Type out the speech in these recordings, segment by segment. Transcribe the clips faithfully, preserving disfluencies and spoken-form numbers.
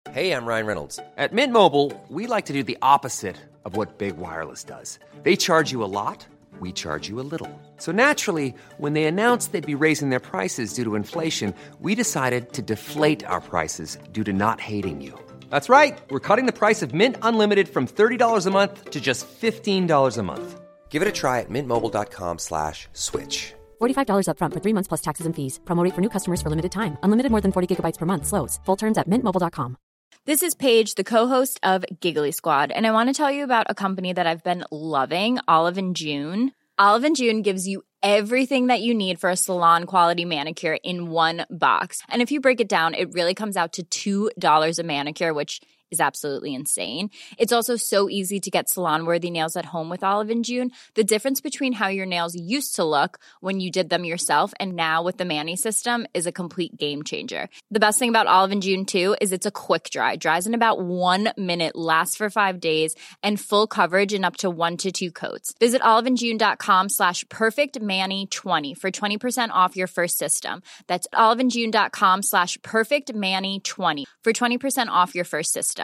Hey, I'm Ryan Reynolds. At Mint Mobile, we like to do the opposite of what Big Wireless does. They charge you a lot, we charge you a little. So naturally, when they announced they'd be raising their prices due to inflation, we decided to deflate our prices due to not hating you. That's right. We're cutting the price of Mint Unlimited from thirty dollars a month to just fifteen dollars a month. Give it a try at mintmobile.com slash switch. forty-five dollars up front for three months plus taxes and fees. Promo rate for new customers for limited time. Unlimited more than forty gigabytes per month. Slows full terms at mint mobile dot com. This is Paige, the co-host of Giggly Squad, and I want to tell you about a company that I've been loving, Olive and June. Olive and June gives you everything that you need for a salon-quality manicure in one box. And if you break it down, it really comes out to two dollars a manicure, which is absolutely insane. It's also so easy to get salon-worthy nails at home with Olive and June. The difference between how your nails used to look when you did them yourself and now with the Mani system is a complete game changer. The best thing about Olive and June, too, is it's a quick dry. Dries in about one minute, lasts for five days, and full coverage in up to one to two coats. Visit oliveandjune.com slash perfectmani20 for twenty percent off your first system. That's oliveandjune.com slash perfectmani20 for twenty percent off your first system.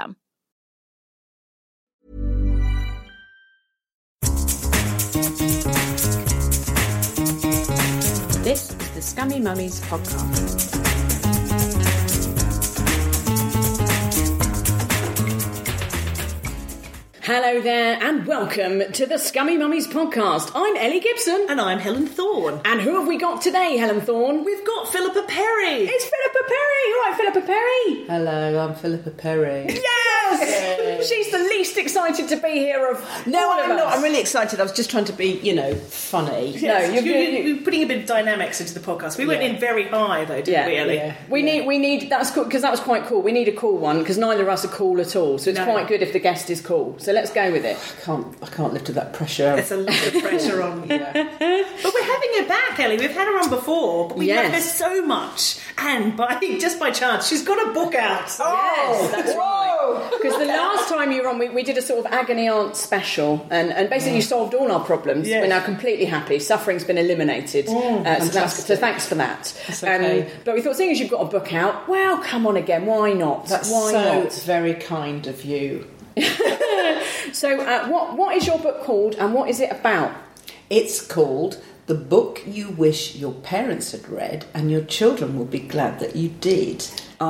This is the Scummy Mummies podcast. Hello there and welcome to the Scummy Mummies podcast. I'm Ellie Gibson. And I'm Helen Thorne. And who have we got today, Helen Thorne? We've got Philippa Perry. It's Philippa Perry. All right, Philippa Perry. Hello, I'm Philippa Perry. Yes! She's the least excited to be here of No, all I'm of not. us. I'm really excited. I was just trying to be, you know, funny. Yes, No, you're you, good. you, we're putting a bit of dynamics into the podcast. We went Yeah. in very high, though, didn't Yeah, we, Ellie? yeah. We need, we need, that's cool, because that was quite cool. We need a cool one, because neither of us are cool at all. So it's No. quite good if the guest is cool. So let's go with it. I can't, I can't lift to that pressure. There's a lot of pressure on you. But we're having her back, Ellie. We've had her on before, but we Yes. love her so much. And by just by chance, she's got a book out. Yes, that's right. Because the last time you were on, we, we did a sort of agony aunt special, and, and basically you solved all our problems. Yes. We're now completely happy. Suffering's been eliminated. uh, so, that's, fantastic. so thanks for that. That's okay. Um, but we thought, seeing as you've got a book out, well, come on again. Why not? That's Why so not? very kind of you. So, uh, what what is your book called, and what is it about? It's called The Book You Wish Your Parents Had Read, and Your Children Will Be Glad That You Did.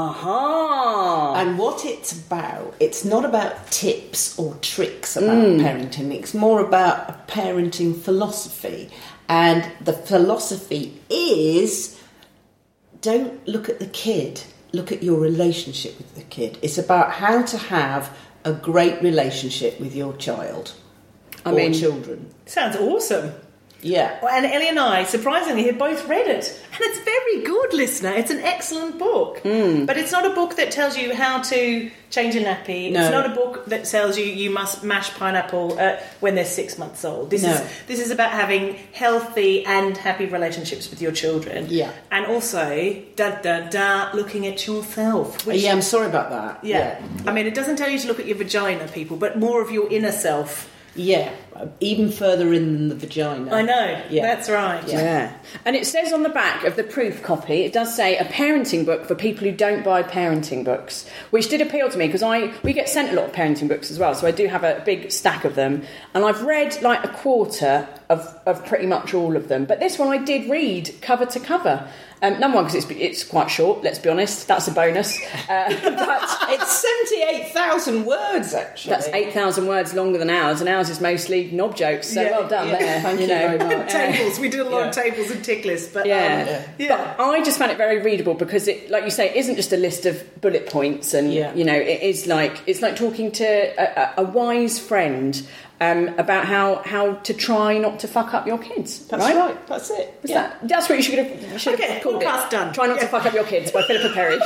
Aha! And what it's about, it's not about tips or tricks about parenting. It's more about a parenting philosophy. And the philosophy is, don't look at the kid, look at your relationship with the kid. It's about how to have a great relationship with your child I or mean- children. Sounds awesome. Yeah. And Ellie and I, surprisingly, have both read it. And it's very good, listener. It's an excellent book. Mm. But it's not a book that tells you how to change a nappy. No. It's not a book that tells you you must mash pineapple uh, when they're six months old. This No. is this is about having healthy and happy relationships with your children. Yeah. And also, da da da, looking at yourself. Which, yeah, I'm sorry about that. yeah. I mean, it doesn't tell you to look at your vagina, people, but more of your inner self. Yeah, even further in than the vagina. I know. Yeah. That's right. Yeah. And it says on the back of the proof copy, it does say a parenting book for people who don't buy parenting books, which did appeal to me because I we get sent a lot of parenting books as well, so I do have a big stack of them, and I've read like a quarter of, of pretty much all of them. But this one I did read cover to cover. Um, number one, because it's, it's quite short, let's be honest, that's a bonus. Uh, but It's seventy-eight thousand words, actually. that's eight thousand words longer than ours, and ours is mostly knob jokes, so Yeah, well done yeah. there. Thank you know. very much. Tables. We did a lot Yeah. of tables and tick lists, but Yeah. um, yeah. But I just found it very readable because it, like you say, it isn't just a list of bullet points, and Yeah. you know, it is like it's like talking to a, a, a wise friend um, about how, how to try not to fuck up your kids. That's right. right. That's it. Is Yeah. that, that's what you should have, you should Okay, have called podcast it. done. Try not to Yeah. fuck up your kids by Philippa Perry.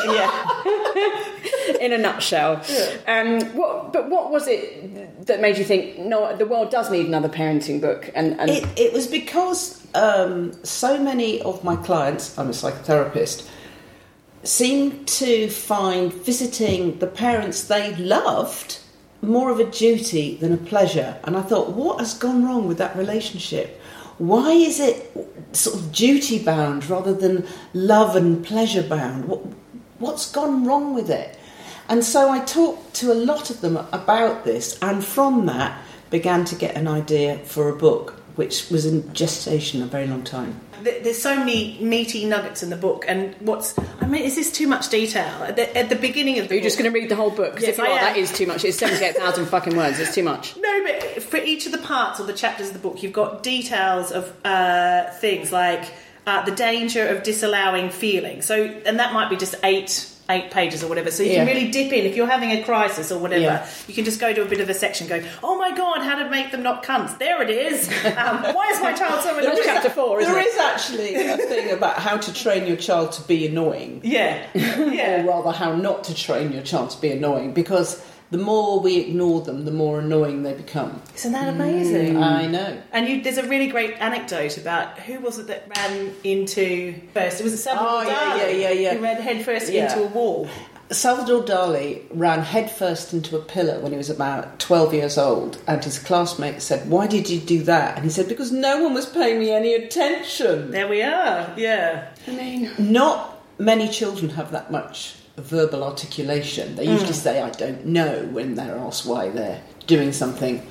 Yeah. In a nutshell. Um, what, but what was it that made you think, no, the world does need another parenting book? And, and It, it was because um, so many of my clients, I'm a psychotherapist, seem to find visiting the parents they loved more of a duty than a pleasure. And I thought, what has gone wrong with that relationship? Why is it sort of duty bound rather than love and pleasure bound? What, what's gone wrong with it? And so I talked to a lot of them about this, and from that began to get an idea for a book, which was in gestation a very long time. There's so many meaty nuggets in the book, and what's... I mean, is this too much detail? At the, at the beginning of the Are you book... just going to read the whole book? Because Yes, if you I are, am. that is too much. It's seventy-eight thousand fucking words. It's too much. No, but for each of the parts or the chapters of the book, you've got details of uh, things like uh, the danger of disallowing feeling. So, and that might be just eight... eight pages or whatever, so you Yeah. can really dip in if you're having a crisis or whatever. Yeah. You can just go to a bit of a section going, oh my god, how to make them not cunts, there it is. Um, why is my child so annoying? That's chapter four, isn't There it? is actually a thing about how to train your child to be annoying. Yeah, yeah. Or rather, how not to train your child to be annoying, because the more we ignore them, the more annoying they become. Isn't that amazing? I know. And you, there's a really great anecdote about who was it that ran into first. It was Salvador Oh, yeah, Dali yeah, yeah, yeah. who ran head first Yeah. into a wall. Salvador Dali ran headfirst into a pillar when he was about twelve years old, and his classmate said, "Why did you do that?" And he said, "Because no one was paying me any attention." There we are. Yeah. I mean, Not many children have that much verbal articulation. They usually say, "I don't know," when they're asked why they're doing something.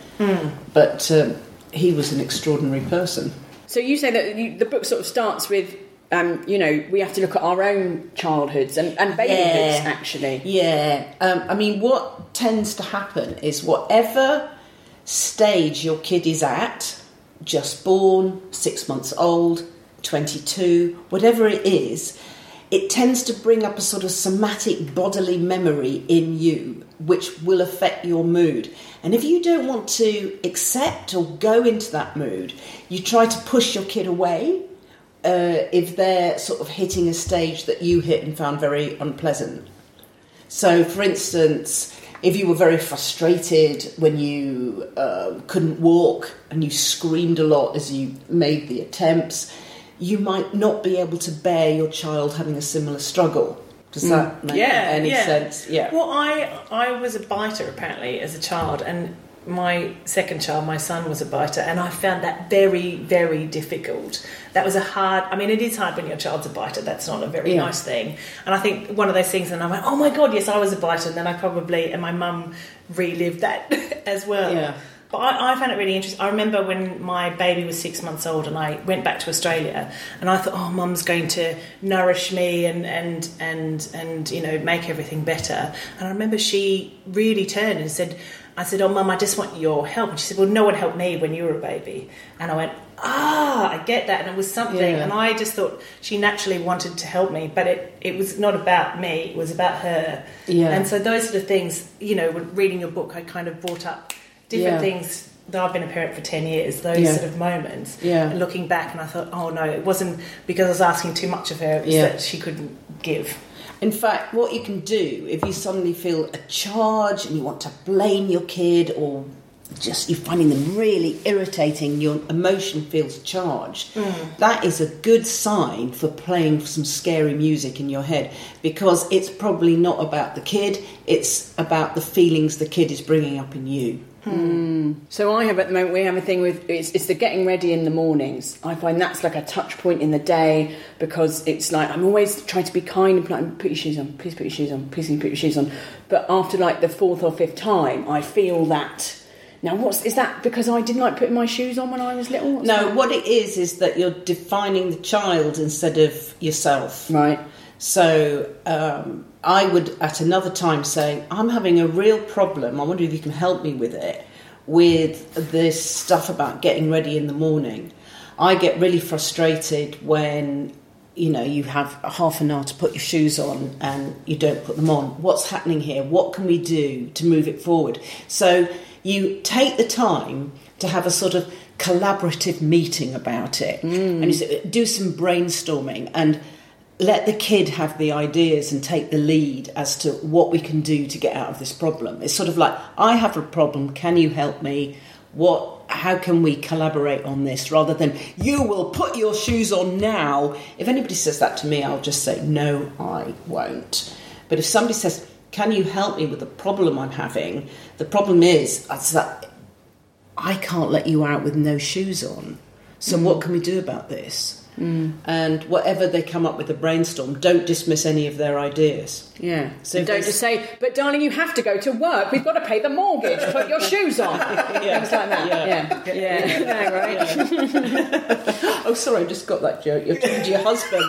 But um, he was an extraordinary person. so you say that you, the book sort of starts with, um, you know, we have to look at our own childhoods and, and babyhoods, Yeah. actually. Yeah. Um, I mean, what tends to happen is whatever stage your kid is at, just born, six months old, twenty-two, whatever it is, it tends to bring up a sort of somatic bodily memory in you, which will affect your mood. And if you don't want to accept or go into that mood, you try to push your kid away. Uh, if they're sort of hitting a stage that you hit and found very unpleasant. So, for instance, if you were very frustrated when you uh, couldn't walk and you screamed a lot as you made the attempts, you might not be able to bear your child having a similar struggle. Does that make Yeah, any yeah. sense? Yeah. Well, I I was a biter apparently as a child, and my second child, my son, was a biter, and I found that very, very difficult. That was a hard... I mean, it is hard when your child's a biter. That's not a very Yeah. nice thing. And I think one of those things, and I went, oh my God, yes, I was a biter, and then I probably... And my mum relived that as well. Yeah. But I, I found it really interesting. I remember when my baby was six months old and I went back to Australia, and I thought, oh, Mum's going to nourish me and, and, and, and you know, make everything better. And I remember she really turned and said... I said, oh, Mum, I just want your help. And she said, well, no one helped me when you were a baby. And I went, ah, I get that. And it was something. Yeah. And I just thought she naturally wanted to help me. But it, it was not about me. It was about her. Yeah. And so those sort of things, you know, when reading your book, I kind of brought up different Yeah. things that I've been a parent for ten years, those Yeah. sort of moments. Yeah. And looking back, and I thought, oh, no, it wasn't because I was asking too much of her. It was Yeah. that she couldn't give. In fact, what you can do if you suddenly feel a charge and you want to blame your kid, or just you're finding them really irritating, your emotion feels charged, that is a good sign for playing some scary music in your head, because it's probably not about the kid, it's about the feelings the kid is bringing up in you. So I have at the moment, we have a thing with, it's, it's the getting ready in the mornings. I find that's like a touch point in the day, because it's like, I'm always trying to be kind and like, put your shoes on, please put your shoes on, please put your shoes on. But after like the fourth or fifth time, I feel that, now what's, is that because I didn't like putting my shoes on when I was little? What's No, that? what it is is that you're defining the child instead of yourself. Right. So um, I would at another time say, I'm having a real problem, I wonder if you can help me with it, with this stuff about getting ready in the morning. I get really frustrated when, you know, you have half an hour to put your shoes on and you don't put them on. What's happening here? What can we do to move it forward? So you take the time to have a sort of collaborative meeting about it, and you say, do some brainstorming and let the kid have the ideas and take the lead as to what we can do to get out of this problem. It's sort of like, I have a problem, can you help me? What? How can we collaborate on this? Rather than, you will put your shoes on now. If anybody says that to me, I'll just say, no, I won't. But if somebody says, can you help me with the problem I'm having? The problem is, is that I can't let you out with no shoes on. So what can we do about this? Mm. And whatever they come up with the brainstorm, don't dismiss any of their ideas. Yeah. So So don't just say, but darling, you have to go to work. We've got to pay the mortgage. Put your shoes on. Yeah. Things like that. Yeah. Yeah. Yeah. Yeah. Yeah, right. Oh, sorry, I just got that joke. You're talking to your husband.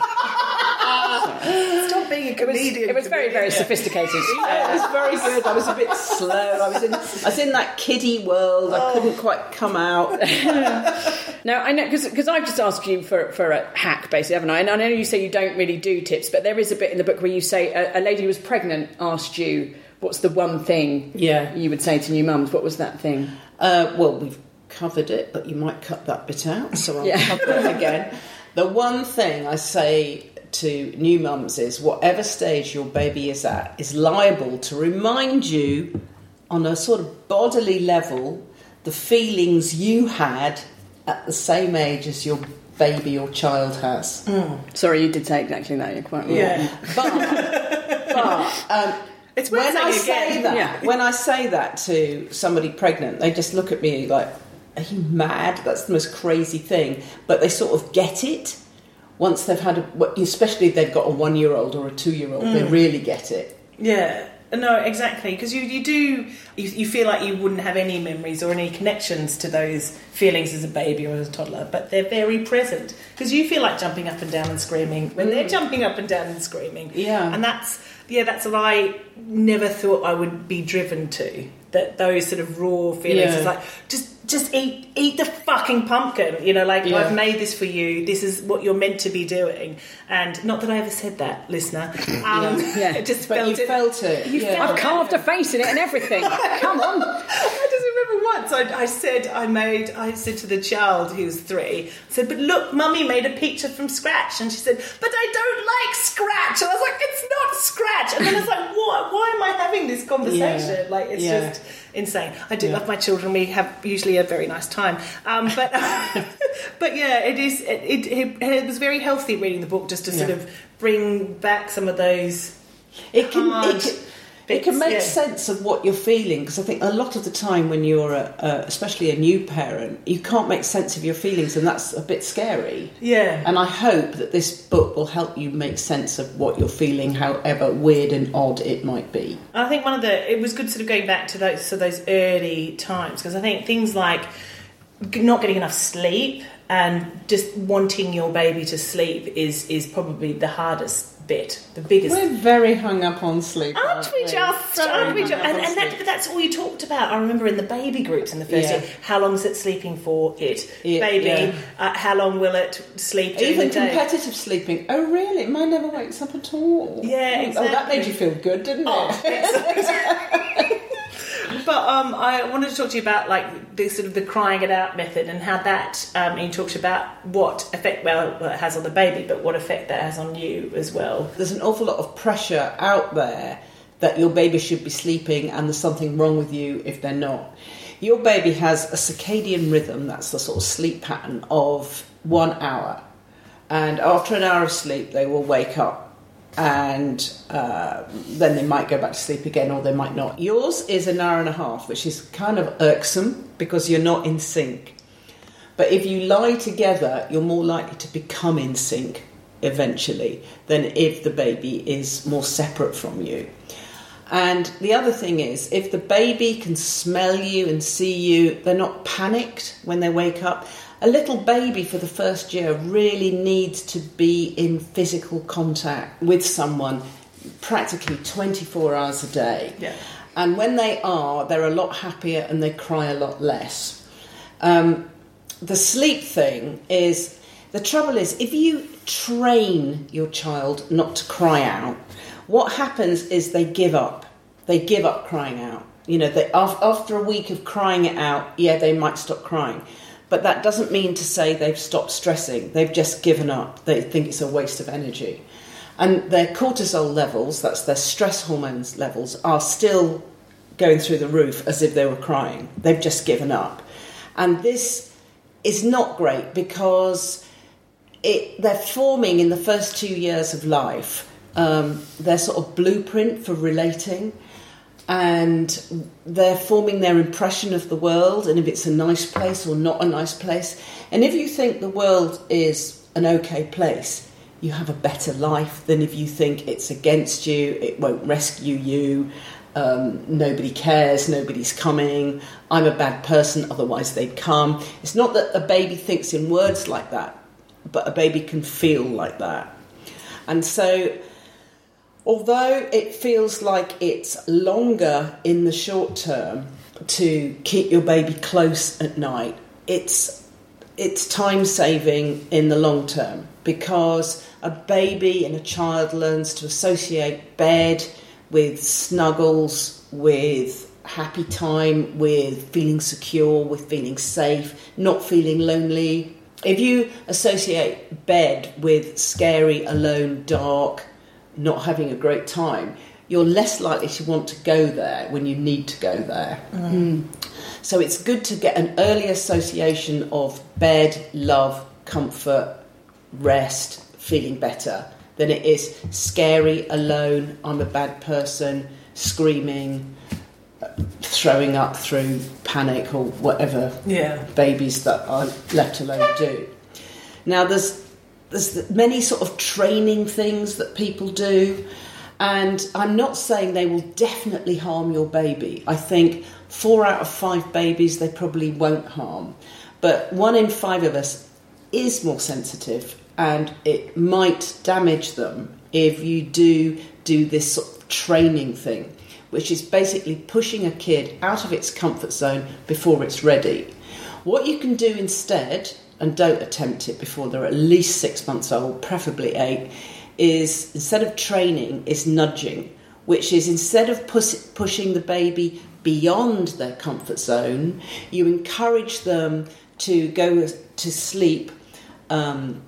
Stop being a It was, comedian. it was very, very sophisticated. Yeah, it was very good. I was a bit slow. I was in, I was in that kiddie world. I couldn't quite come out. Now, I know, because I've just asked you for, for a hack, basically, haven't I? And I know you say you don't really do tips, but there is a bit in the book where you say a, a lady who was pregnant asked you, what's the one thing Yeah. you would say to new mums? What was that thing? Uh, well, we've covered it, but you might cut that bit out, so I'll Yeah. cover it again. The one thing I say to new mums is whatever stage your baby is at is liable to remind you on a sort of bodily level the feelings you had at the same age as your baby or child has. Sorry, you did say exactly that. You're quite right. Yeah. But, but um, It's worth when I saying say again. that, Yeah. when I say that to somebody pregnant, they just look at me like, "Are you mad? That's the most crazy thing." But they sort of get it once they've had, a, especially if they've got a one-year-old or a two-year-old. They really get it. Yeah, no, exactly. Because you, you do, you, you feel like you wouldn't have any memories or any connections to those feelings as a baby or as a toddler, but they're very present. Because you feel like jumping up and down and screaming when they're jumping up and down and screaming. Yeah. And that's, yeah, that's what I never thought I would be driven to. That those sort of raw feelings Yeah. is like, just just eat eat the fucking pumpkin, you know, like Yeah. I've made this for you, this is what you're meant to be doing. And not that I ever said that, listener. Um, Yeah. I just But felt you it. felt it. You yeah. felt I've carved a face in it and everything. Come on. I just remember once I, I said I made I said to the child who was three, I said, but look, mummy made a picture from scratch, and she said, but I don't like scratch. And I was like, it's not scratch. And then I was like, what? Why am I having this conversation? Yeah. Like it's Yeah. just insane. I do Yeah. love my children. We have usually a very nice time. Um, but but yeah, it is. It, it, it, it was very healthy reading the book just to sort Yeah. of bring back some of those. It can, hard it can, it can bits, make yeah. sense of what you're feeling, because I think a lot of the time when you're, a, a, especially a new parent, you can't make sense of your feelings, and that's a bit scary. Yeah. And I hope that this book will help you make sense of what you're feeling, however weird and odd it might be. I think one of the it was good sort of going back to those to those early times, because I think things like not getting enough sleep and just wanting your baby to sleep is is probably the hardest bit, the biggest. We're very hung up on sleep, Aren't we just? Aren't we just? And, and that, but that's all you talked about. I remember in the baby groups in the first Yeah. year. How long is it sleeping for? It Yeah, baby. yeah. Uh, how long will it sleep? During Even the day? competitive sleeping. Oh, really? Mine never wakes up at all. Yeah, Oh, that exactly. made you feel good, didn't Oh, it? But um, I wanted to talk to you about like the sort of the crying it out method and how that. Um, and you talked about what effect well it has on the baby, but what effect that has on you as well. There's an awful lot of pressure out there that your baby should be sleeping and there's something wrong with you if they're not. Your baby has a circadian rhythm, that's the sort of sleep pattern, of one hour. And after an hour of sleep, they will wake up. And uh, then they might go back to sleep again, or they might not. Yours is an hour and a half, which is kind of irksome because you're not in sync. But if you lie together, you're more likely to become in sync eventually than if the baby is more separate from you. And the other thing is, if the baby can smell you and see you, they're not panicked when they wake up. A little baby for the first year really needs to be in physical contact with someone practically twenty-four hours a day. Yeah. And when they are, they're a lot happier and they cry a lot less. Um, the sleep thing is, the trouble is, if you train your child not to cry out, what happens is they give up. They give up crying out. You know, they, after a week of crying it out, yeah, they might stop crying. But that doesn't mean to say they've stopped stressing. They've just given up. They think it's a waste of energy. And their cortisol levels, that's their stress hormones levels, are still going through the roof as if they were crying. They've just given up. And this is not great because it, they're forming in the first two years of life um, their sort of blueprint for relating. And they're forming their impression of the world and if it's a nice place or not a nice place. And if you think the world is an okay place, you have a better life than if you think it's against you, it won't rescue you, um, nobody cares, nobody's coming, I'm a bad person, otherwise they'd come. It's not that a baby thinks in words like that, but a baby can feel like that. And so, although it feels like it's longer in the short term to keep your baby close at night, it's it's time saving in the long term, because a baby and a child learns to associate bed with snuggles, with happy time, with feeling secure, with feeling safe, not feeling lonely. If you associate bed with scary, alone, dark, not having a great time, you're less likely to want to go there when you need to go there. Mm. So it's good to get an early association of bed, love, comfort, rest, feeling better, than it is scary, alone, I'm a bad person, screaming, throwing up through panic or whatever yeah. babies that are left alone do. Now, there's there's many sort of training things that people do, and I'm not saying they will definitely harm your baby. I think four out of five babies they probably won't harm, but one in five of us is more sensitive, and it might damage them if you do do this sort of training thing, which is basically pushing a kid out of its comfort zone before it's ready. What you can do instead, and don't attempt it before they're at least six months old, preferably eight, is instead of training, is nudging, which is instead of pus- pushing the baby beyond their comfort zone, you encourage them to go to sleep um,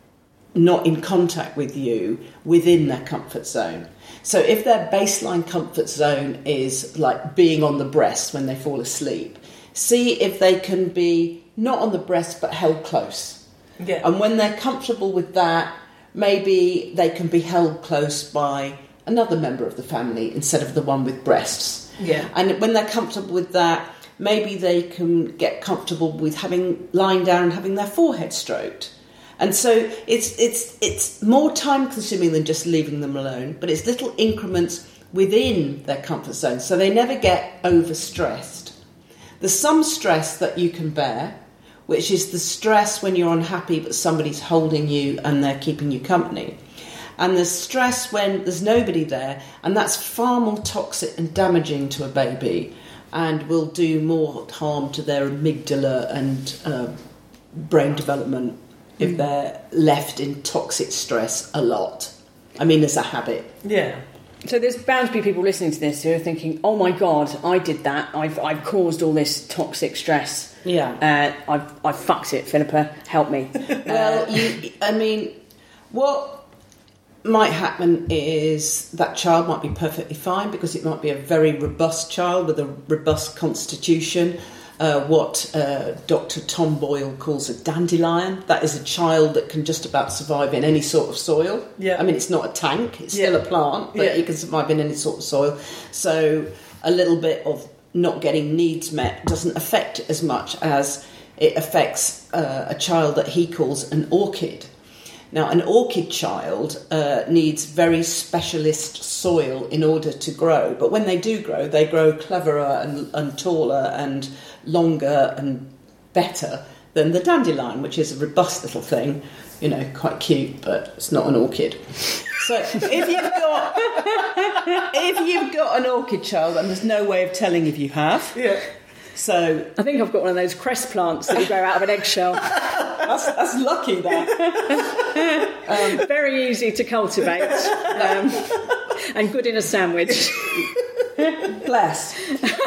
not in contact with you within their comfort zone. So if their baseline comfort zone is like being on the breast when they fall asleep, see if they can be not on the breast but held close. Yeah. And when they're comfortable with that, maybe they can be held close by another member of the family instead of the one with breasts. Yeah. And when they're comfortable with that, maybe they can get comfortable with having lying down and having their forehead stroked. And so it's it's it's more time consuming than just leaving them alone, but it's little increments within their comfort zone, so they never get overstressed. There's some stress that you can bear, which is the stress when you're unhappy but somebody's holding you and they're keeping you company. And there's stress when there's nobody there, and that's far more toxic and damaging to a baby and will do more harm to their amygdala and uh, brain development if mm. they're left in toxic stress a lot. I mean, as a habit. Yeah. So there's bound to be people listening to this who are thinking, oh my God, I did that. I've I've caused all this toxic stress. Yeah. Uh, I've, I've fucked it, Philippa. Help me. Well, you, I mean, what might happen is that child might be perfectly fine because it might be a very robust child with a robust constitution. Uh, what uh, Doctor Tom Boyle calls a dandelion. That is a child that can just about survive in any sort of soil. Yeah. I mean, it's not a tank, it's still yeah. a plant, but yeah. it can survive in any sort of soil. So a little bit of not getting needs met doesn't affect it as much as it affects uh, a child that he calls an orchid. Now, an orchid child uh, needs very specialist soil in order to grow. But when they do grow, they grow cleverer and, and taller and longer and better than the dandelion, which is a robust little thing, you know, quite cute, but it's not an orchid. So if you've got if you've got an orchid child, and there's no way of telling if you have. Yeah. So I think I've got one of those cress plants that you grow out of an eggshell. That's, that's lucky, that. Um, very easy to cultivate um, and good in a sandwich. Bless.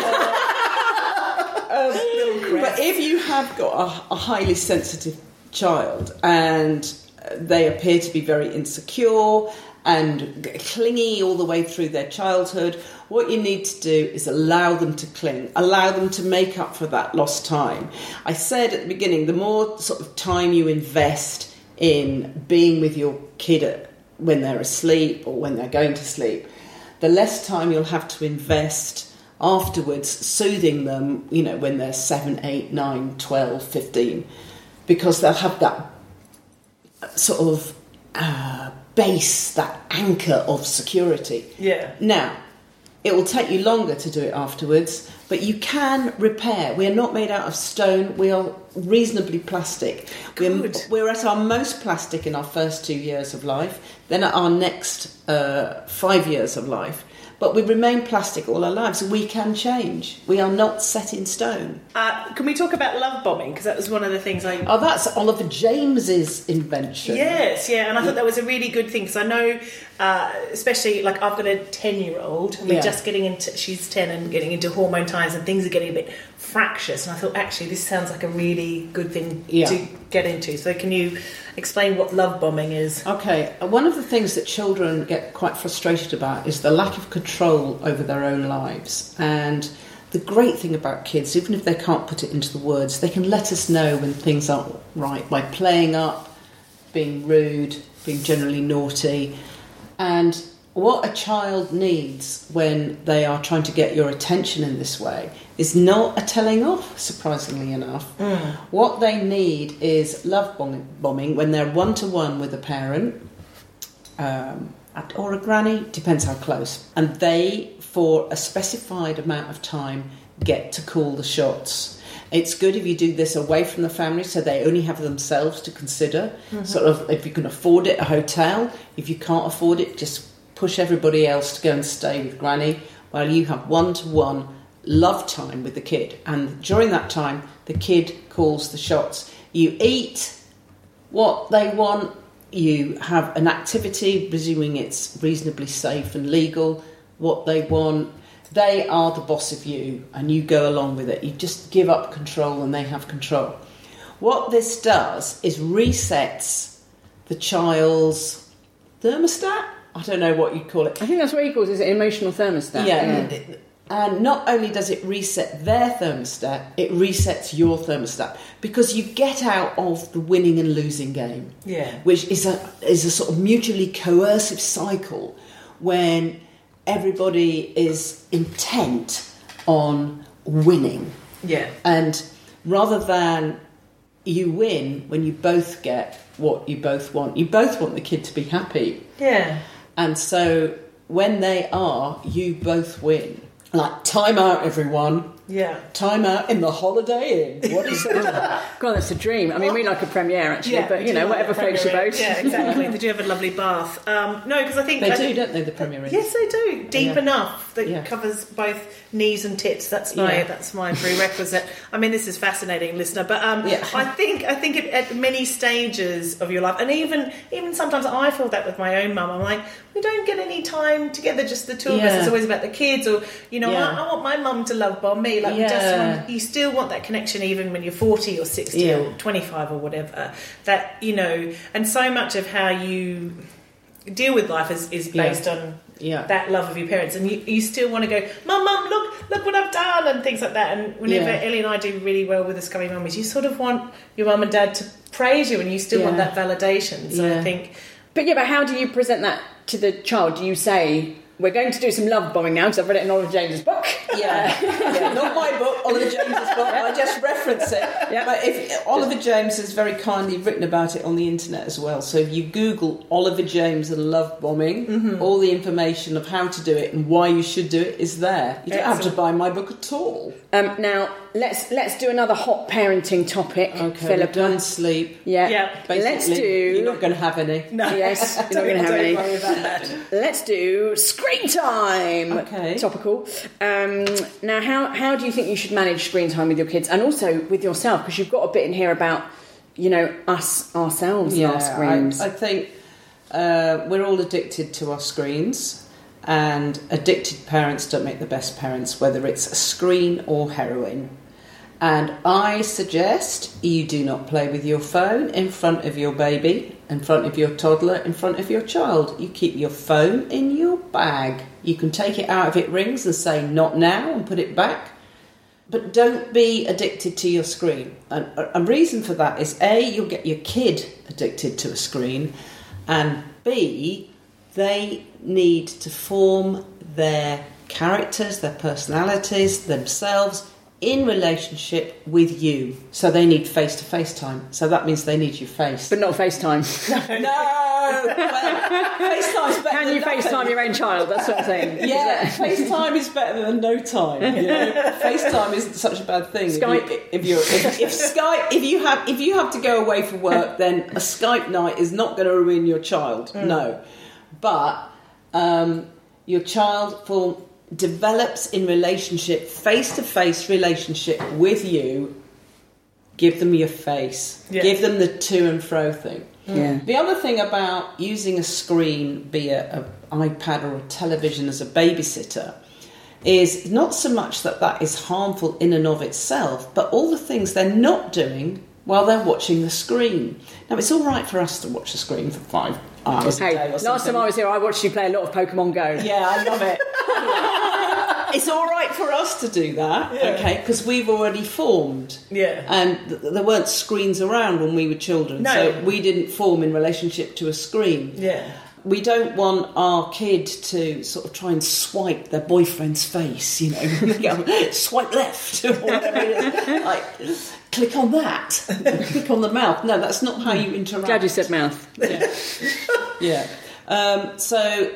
Uh, um, but if you have got a, a highly sensitive child and they appear to be very insecure and clingy all the way through their childhood, what you need to do is allow them to cling, allow them to make up for that lost time. I said at the beginning, the more sort of time you invest in being with your kid when they're asleep or when they're going to sleep, the less time you'll have to invest afterwards soothing them, you know, when they're seven, eight, nine, twelve, fifteen, because they'll have that sort of uh, base, that anchor of security. Yeah. Now, it will take you longer to do it afterwards, but you can repair. We are not made out of stone. We are reasonably plastic. We're, we're at our most plastic in our first two years of life, then at our next uh, five years of life. But we remain plastic all our lives. We can change. We are not set in stone. Uh, can we talk about love bombing? Because that was one of the things I... Oh, that's Oliver James's invention. Yes, yeah, and I thought that was a really good thing, because I know, uh, especially, like, I've got a ten-year-old, and we're Yeah. just getting into... She's ten and getting into hormone times, and things are getting a bit fractious, and I thought, actually, this sounds like a really good thing Yeah. to get into. So can you explain what love bombing is? Okay, one of the things that children get quite frustrated about is the lack of control over their own lives. And the great thing about kids, even if they can't put it into the words, they can let us know when things aren't right by playing up, being rude, being generally naughty. And what a child needs when they are trying to get your attention in this way is not a telling off, surprisingly enough. Mm. What they need is love bombing, bombing when they're one-to-one with a parent um, or a granny, depends how close. And they, for a specified amount of time, get to call the shots. It's good if you do this away from the family, so they only have themselves to consider. Mm-hmm. Sort of, if you can afford it, a hotel. If you can't afford it, just push everybody else to go and stay with granny while you have one-to-one love time with the kid. And during that time, the kid calls the shots. You eat what they want. You have an activity, presuming it's reasonably safe and legal, what they want. They are the boss of you, and you go along with it. You just give up control and they have control. What this does is resets the child's thermostat. I don't know what you'd call it. I think that's what he calls it, emotional thermostat. Yeah. yeah. And not only does it reset their thermostat, it resets your thermostat, because you get out of the winning and losing game, yeah, which is a is a sort of mutually coercive cycle when everybody is intent on winning. Yeah. And rather than you win when you both get what you both want, you both want the kid to be happy. Yeah. And so when they are, you both win. Like, time out, everyone. Yeah. Time out in the Holiday Inn. What is that? God, that's a dream. I mean, we like a premiere, actually, Yeah, but, we you do know, like whatever a floats your premiere boat. Yeah, exactly. They do have a lovely bath. Um, no, because I think... They I do, think, don't they, the Premier Inns? Yes, they do. Deep Yeah. enough that Yeah. covers both knees and tits. That's my Yeah. that's my prerequisite. I mean, this is fascinating, listener. But um, Yeah. I think I think it, at many stages of your life, and even even sometimes I feel that with my own mum. I'm like, we don't get any time together, just the two of us. Yeah. It's always about the kids, or you know, Yeah. I, I want my mum to love bomb me. Like, we just Yeah. want, you still want that connection, even when you're forty or sixty Yeah. or twenty-five or whatever. That, you know, and so much of how you deal with life is, is based Yeah. on Yeah. that love of your parents, and you, you still want to go, mum, mum, look, look what I've done, and things like that. And whenever Yeah. Ellie and I do really well with Discovery Mummies, you sort of want your mum and dad to praise you, and you still want Yeah. that validation. So Yeah. I think, But yeah, but how do you present that to the child? Do you say, we're going to do some love bombing now, because I've read it in Oliver James's book? Yeah. yeah, not my book, Oliver James's book. I just reference it. Yeah. But if Oliver James has very kindly written about it on the internet as well. So if you Google Oliver James and love bombing, mm-hmm. all the information of how to do it and why you should do it is there. You don't have to buy my book at all. Um, now, let's let's do another hot parenting topic, Okay, Philippa. we've done sleep. Yeah. Yeah. Basically, Let's do... You're not going to have any. no, Yes, you're not going to have don't any. worry about that. Let's do screen time. Okay. Topical. Um, now, how how do you think you should manage screen time with your kids, and also with yourself? Because you've got a bit in here about, you know, us ourselves and our screens. I, I think uh, we're all addicted to our screens, and addicted parents don't make the best parents, whether it's a screen or heroin. And I suggest you do not play with your phone in front of your baby, in front of your toddler, in front of your child. You keep your phone in your bag. You can take it out if it rings and say, not now, and put it back. But don't be addicted to your screen. And a reason for that is, A, you'll get your kid addicted to a screen, and B, they need to form their characters, their personalities, themselves in relationship with you. So they need face-to-face time. So that means they need your face. But not FaceTime. No! Well, FaceTime's better Can you than nothing. FaceTime your own child? That's what I'm saying. Yeah, FaceTime is better than no time. You know? FaceTime isn't such a bad thing. Skype. If, you, if you're if, if Skype if you have if you have to go away for work, then a Skype night is not going to ruin your child. Mm. No, but um, your child for. develops in relationship, face-to-face relationship with you, give them your face. Yeah. Give them the to and fro thing. Yeah. The other thing about using a screen, be it an iPad or a television as a babysitter, is not so much that that is harmful in and of itself, but all the things they're not doing while they're watching the screen. Now, it's all right for us to watch the screen for five hours hey, a day or something. Last time I was here, I watched you play a lot of Pokemon Go. Yeah, I love it. It's all right for us to do that, yeah. Okay, because we've already formed. Yeah. And th- there weren't screens around when we were children, no. so we didn't form in relationship to a screen. Yeah. We don't want our kid to sort of try and swipe their boyfriend's face, you know, swipe left or whatever it is. Like, click on that, click on the mouth. No, that's not how you interact. Glad you said mouth. Yeah. Yeah. Um, so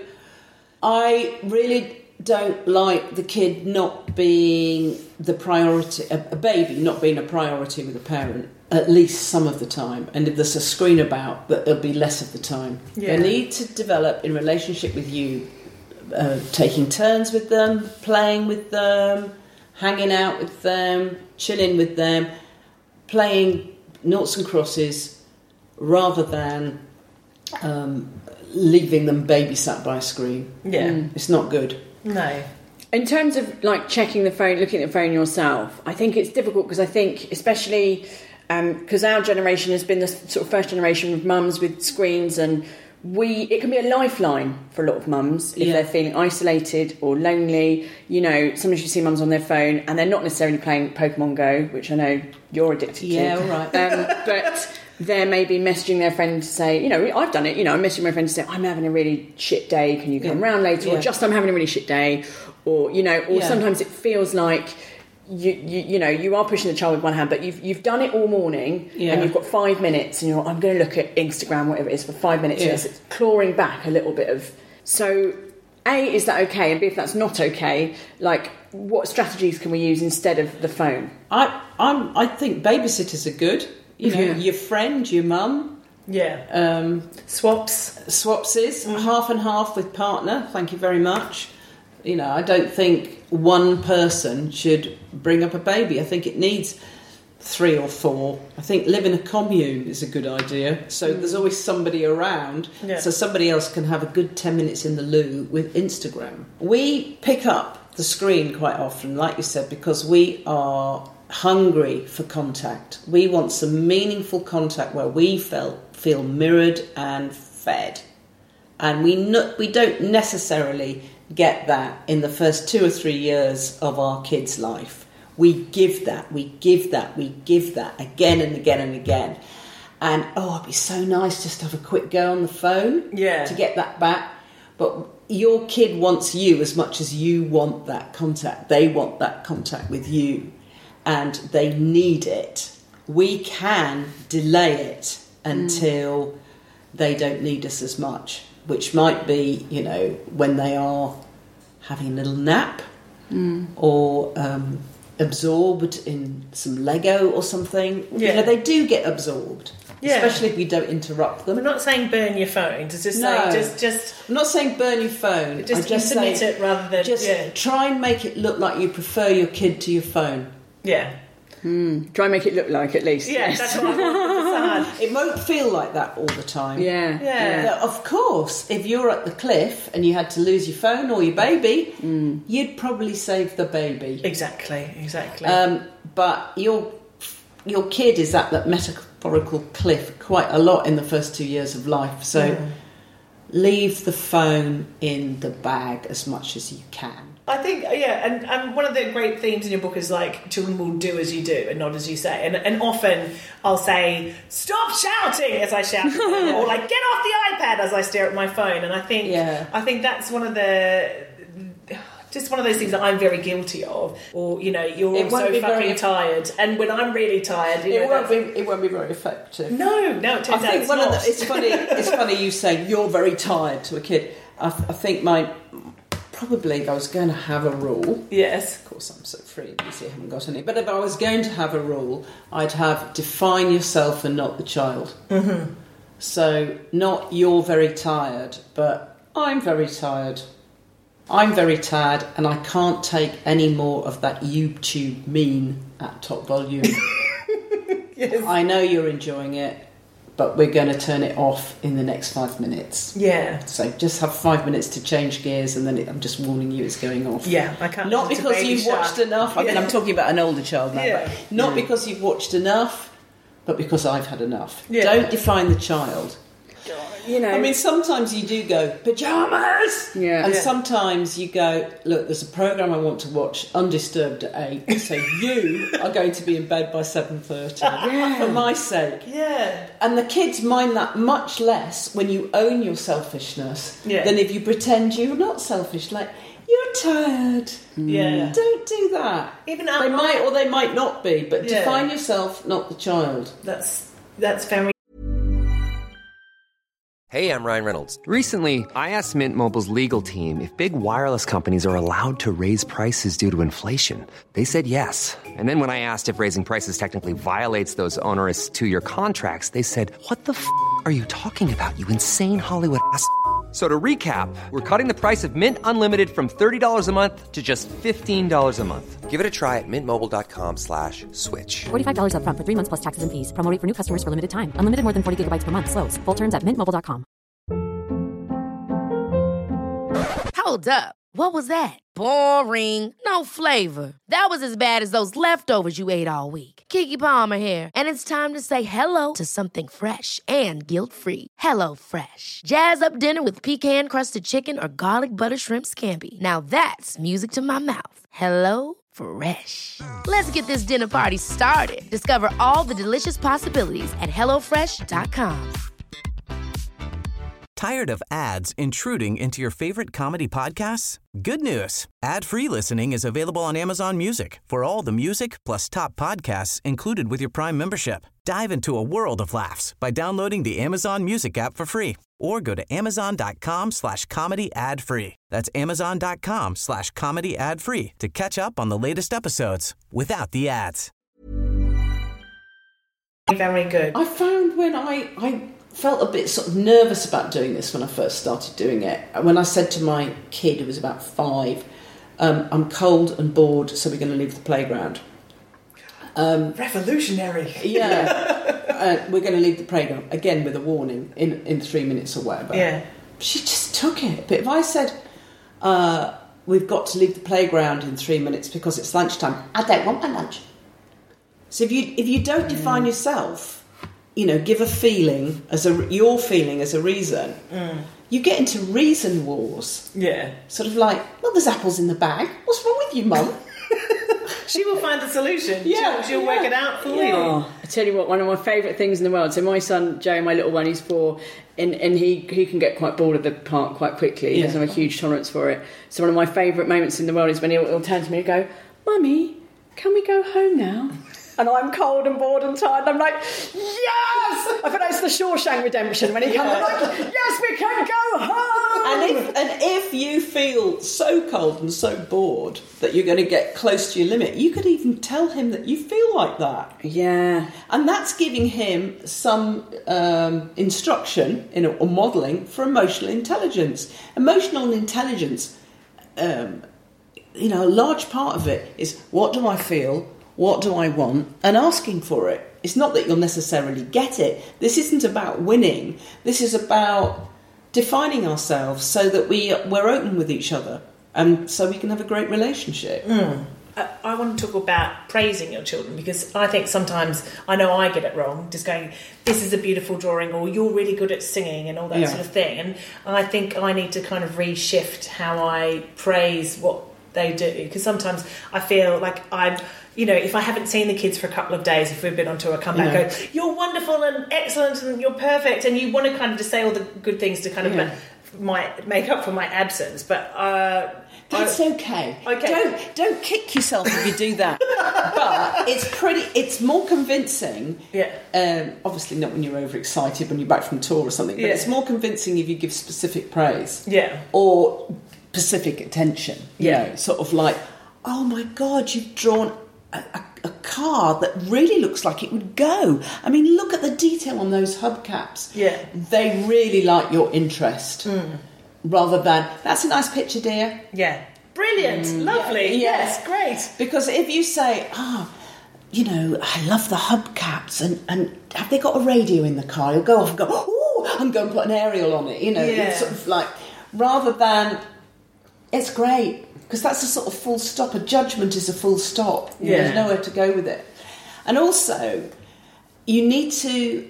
I really don't like the kid not being the priority, a, a baby not being a priority with a parent, at least some of the time. And if there's a screen about, that there'll be less of the time. Yeah. They need to develop in relationship with you, uh, taking turns with them, playing with them, hanging out with them, chilling with them, playing noughts and crosses, rather than um, leaving them babysat by a screen. Yeah. Mm. It's not good. No. In terms of like checking the phone, looking at the phone yourself, I think it's difficult because I think, especially because um, our generation has been the sort of first generation with mums with screens, and we it can be a lifeline for a lot of mums if yeah. they're feeling isolated or lonely. You know, sometimes you see mums on their phone and they're not necessarily playing Pokemon Go, which I know you're addicted yeah, to. Yeah, all right. Um, but they're maybe messaging their friend to say, you know, I've done it, you know, I'm messaging my friend to say, I'm having a really shit day, can you come yeah. round later? Yeah. Or just I'm having a really shit day. Or, you know, or yeah. sometimes it feels like, you, you you know, you are pushing the child with one hand, but you've you've done it all morning yeah. and you've got five minutes and you're like, I'm going to look at Instagram, whatever it is, for five minutes. Yeah. And it's clawing back a little bit of... So, A, is that okay? And B, if that's not okay, like, what strategies can we use instead of the phone? I I'm, I think babysitters are good. You know, Yeah. your friend, your mum. Yeah. Um, Swaps. swapses, mm. half and half with partner. Thank you very much. You know, I don't think one person should bring up a baby. I think it needs three or four. I think live in a commune is a good idea. So mm. there's always somebody around, yeah. so somebody else can have a good ten minutes in the loo with Instagram. We pick up the screen quite often, like you said, because we are hungry for contact. We want some meaningful contact where we feel, feel mirrored and fed. And we no, we don't necessarily get that in the first two or three years of our kids' life. We give that, we give that, we give that again and again and again. And, oh, it'd be so nice just to have a quick go on the phone yeah. to get that back. But your kid wants you as much as you want that contact. They want that contact with you. And they need it. We can delay it until mm. they don't need us as much, which might be, you know, when they are having a little nap mm. or um, absorbed in some Lego or something. Yeah. You know, they do get absorbed, yeah. especially if we don't interrupt them. We're not saying burn your phone. It's just no. saying just, just... I'm not saying burn your phone. Just, I just intermit say, it rather than... Just yeah. try and make it look like you prefer your kid to your phone. Yeah. Mm. Try and make it look like, at least. Yeah, yes. that's what I want. It won't feel like that all the time. Yeah. Yeah. yeah. Of course, if you're at the cliff and you had to lose your phone or your baby, mm. you'd probably save the baby. Exactly, exactly. Um, but your your kid is at that metaphorical cliff quite a lot in the first two years of life. So mm. leave the phone in the bag as much as you can. I think, yeah, and, and one of the great themes in your book is like children will do as you do and not as you say. And, and often I'll say, stop shouting as I shout at them, or like, get off the iPad as I stare at my phone. And I think, yeah. I think that's one of the just one of those things that I'm very guilty of. Or, you know, you're It all won't so be fucking very- tired. And when I'm really tired, you It know, won't be. that's- It won't be very effective. No, no, it I turns out think it's one not. of the, it's funny. It's funny you say you're very tired to a kid. I, I think my probably if I was going to have a rule. Yes. Of course, I'm so free and easy. I haven't got any. But if I was going to have a rule, I'd have define yourself and not the child. Mm-hmm. So not you're very tired, but I'm very tired. I'm very tired, and I can't take any more of that YouTube mean at top volume. Yes. I know you're enjoying it, but we're going to turn it off in the next five minutes. Yeah. So just have five minutes to change gears, and then it, I'm just warning you it's going off. Yeah, I can't. Not listen to because Baby you've Shark. watched enough. I mean, Yeah. I'm talking about an older child now. Yeah. But not because you've watched enough, but because I've had enough. Yeah. Don't define the child. You know, I mean, sometimes you do go, pyjamas! Yeah. And Yeah. sometimes you go, look, there's a programme I want to watch undisturbed at eight, so you are going to be in bed by seven thirty. Yeah. For my sake. Yeah. And the kids mind that much less when you own your selfishness Yeah. than if you pretend you're not selfish. Like, you're tired. Yeah. Don't do that. Even They I- might or they might not be, but Yeah. define yourself, not the child. That's that's very. Hey, I'm Ryan Reynolds. Recently, I asked Mint Mobile's legal team if big wireless companies are allowed to raise prices due to inflation. They said yes. And then when I asked if raising prices technically violates those onerous two-year contracts, they said, what the f*** are you talking about, you insane Hollywood ass f- So to recap, we're cutting the price of Mint Unlimited from thirty dollars a month to just fifteen dollars a month. Give it a try at mintmobile.com slash switch. forty-five dollars up front for three months plus taxes and fees. Promo rate for new customers for limited time. Unlimited more than forty gigabytes per month. Slows full terms at mint mobile dot com. Hold up. What was that? Boring. No flavor. That was as bad as those leftovers you ate all week. Keke Palmer here, and it's time to say hello to something fresh and guilt-free. Hello Fresh. Jazz up dinner with pecan-crusted chicken or garlic butter shrimp scampi. Now that's music to my mouth. Hello Fresh. Let's get this dinner party started. Discover all the delicious possibilities at hello fresh dot com. Tired of ads intruding into your favorite comedy podcasts? Good news. Ad-free listening is available on Amazon Music for all the music plus top podcasts included with your Prime membership. Dive into a world of laughs by downloading the Amazon Music app for free or go to amazon.com slash comedy ad-free. That's amazon.com slash comedy ad-free to catch up on the latest episodes without the ads. Very good. I found when I, I felt a bit sort of nervous about doing this when I first started doing it. When I said to my kid, who was about five, um, I'm cold and bored, so we're going to leave the playground. Um, Revolutionary. Yeah. uh, we're going to leave the playground, again with a warning, in, in three minutes or whatever. Yeah. She just took it. But if I said, uh, we've got to leave the playground in three minutes because it's lunchtime, I don't want my lunch. So if you if you don't define mm. yourself, you know, give a feeling as a your feeling as a reason, mm. you get into reason wars. Yeah. Sort of like, well, there's apples in the bag. What's wrong with you, Mum? She will find the solution. Yeah, She'll, she'll yeah. work it out for Yeah. you. Oh, I tell you what, one of my favourite things in the world. So my son Joe, my little one, he's four, and, and he, he can get quite bored of the park quite quickly. He Yeah. doesn't have a huge tolerance for it. So one of my favourite moments in the world is when he'll, he'll turn to me and go, "Mummy, can we go home now?" And I'm cold and bored and tired. And I'm like, yes! I feel like it's the Shawshank Redemption when he comes. I'm like, yes, we can go home. And if, and if you feel so cold and so bored that you're going to get close to your limit, you could even tell him that you feel like that. Yeah. And that's giving him some um, instruction in a, or modelling for emotional intelligence. Emotional intelligence, um, you know, a large part of it is what do I feel, what do I want, and asking for it. It's not that you'll necessarily get it. This isn't about winning. This is about defining ourselves so that we, we're open with each other and so we can have a great relationship. Mm. I, I want to talk about praising your children, because I think sometimes, I know I get it wrong, just going, this is a beautiful drawing, or you're really good at singing and all that Yeah. sort of thing. And I think I need to kind of reshift how I praise what they do, because sometimes I feel like I'm, you know, if I haven't seen the kids for a couple of days, if we've been on tour, I come back Yeah. and go, you're wonderful and excellent and you're perfect, and you want to kind of just say all the good things to kind of Yeah. ma- my, make up for my absence. But uh, That's okay. Okay. Don't don't kick yourself if you do that. But it's pretty. It's more convincing. Yeah. Um, obviously not when you're overexcited when you're back from tour or something. But Yeah. it's more convincing if you give specific praise. Yeah. Or specific attention. You Yeah. know, sort of like, oh my God, you've drawn a, a, a car that really looks like it would go. I mean, look at the detail on those hubcaps. Yeah. They really like your interest. Rather than, that's a nice picture, dear. Yeah. Brilliant. Lovely. Yeah. Yes, great. Because if you say, ah, oh, you know, I love the hubcaps, and, and have they got a radio in the car? You'll go off and go, oh, I'm going to put an aerial on it. You know, Yeah. it's sort of like, rather than, it's great. Because that's a sort of full stop. A judgment is a full stop. You know, Yeah. there's nowhere to go with it. And also, you need to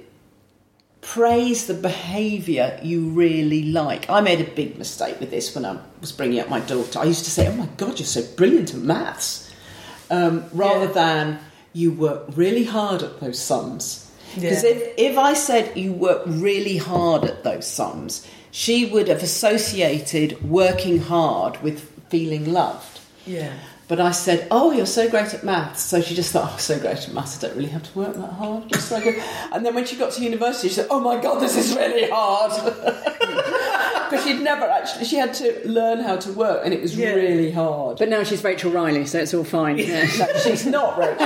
praise the behaviour you really like. I made a big mistake with this when I was bringing up my daughter. I used to say, oh my God, you're so brilliant at maths. Um, rather Yeah. than, you work really hard at those sums. Because Yeah. if, if I said you work really hard at those sums, she would have associated working hard with feeling loved. Yeah. But I said, oh, you're so great at maths. So she just thought, oh, I'm so great at maths, I don't really have to work that hard. Just so good. And then when she got to university, she said, oh my God, this is really hard. Because she'd never actually, she had to learn how to work, and it was Yeah. really hard. But now she's Rachel Riley, so it's all fine. Yeah. No, she's not Rachel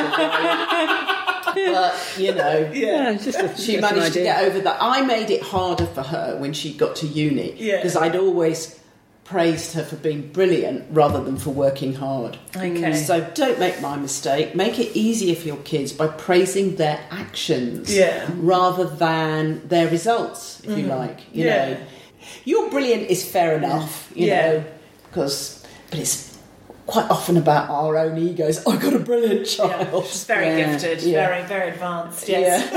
Riley. But, you know, Yeah, it's just a, she just an managed to idea. get over that. I made it harder for her when she got to uni. Yeah. Because I'd always praised her for being brilliant rather than for working hard. Okay. So don't make my mistake. Make it easier for your kids by praising their actions Yeah. rather than their results, if you like. You Yeah. know, you're brilliant is fair enough, you Yeah. know, because but it's quite often about our own egos. I've got a brilliant child. Yeah. She's very Yeah. gifted, Yeah. very, very advanced. Yes.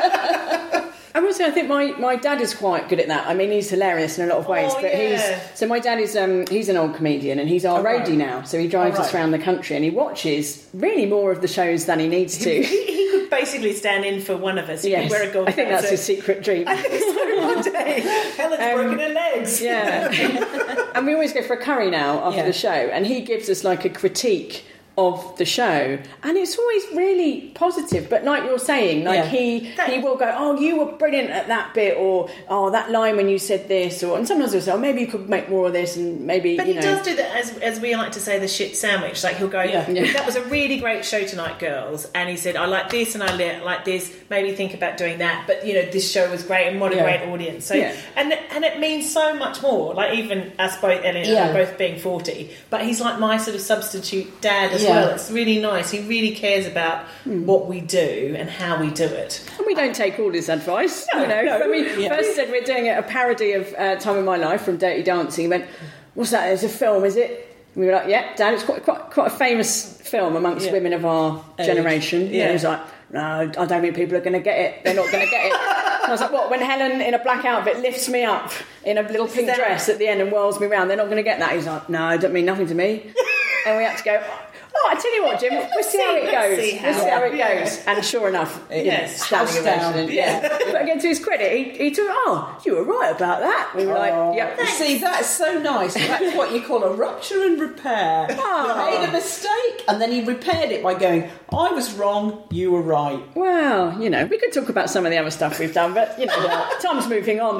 Yeah. I would say I think my, my dad is quite good at that. I mean, he's hilarious in a lot of ways. Oh, but yeah. he's so my dad is um he's an old comedian, and he's our Oh, right. roadie now. So he drives Oh, us right. around the country, and he watches really more of the shows than he needs to. He, he could basically stand in for one of us. He Yes, could wear a gold I think that's hat. his secret dream. I think so one day. Helen's Um, broken her legs. Yeah. And we always go for a curry now after Yeah. the show, and he gives us like a critique of the show, and it's always really positive. But like you're saying, like Yeah. he he will go, oh, you were brilliant at that bit, or oh, that line when you said this, or and sometimes he'll say, oh, maybe you could make more of this, and maybe But you he know. does do that, as as we like to say, the shit sandwich. Like he'll go, Yeah. Yeah. that was a really great show tonight, girls. And he said, I like this and I li- like this. Maybe think about doing that. But you know, this show was great, and what a Yeah. great audience. So Yeah. and and it means so much more. Like even us both, Ellie and Yeah. I, both being forty. But he's like my sort of substitute dad as Yeah. well. It's really nice. He really cares about what we do and how we do it. And we don't take all his advice, No, you know. no. When we Yeah. first said we're doing a parody of uh, Time of My Life from Dirty Dancing, he went, "What's that? It's a film, is it?" And we were like, "Yeah, Dad, it's quite quite quite a famous film amongst Yeah. women of our Age. generation." Yeah. And he was like, "No, I don't think people are going to get it. They're not going to get it." And I was like, "What? When Helen in a black outfit lifts me up in a little pink that- dress at the end and whirls me around, they're not going to get that." He's like, "No, it don't mean nothing to me." And we had to go, "Oh, I tell you what, Jim, we'll see how it Let's goes. see how- We'll see how it yeah. goes." And sure enough, you Yes. know, standing House down. ovation. Yeah. But again, to his credit, he, he took, "Oh, you were right about that." We were Oh. like, "Yep." See, that's so nice. That's what you call a rupture and repair. Oh. You made a mistake, and then he repaired it by going, I was wrong, you were right. Well, you know, we could talk about some of the other stuff we've done, but, you know, time's moving on.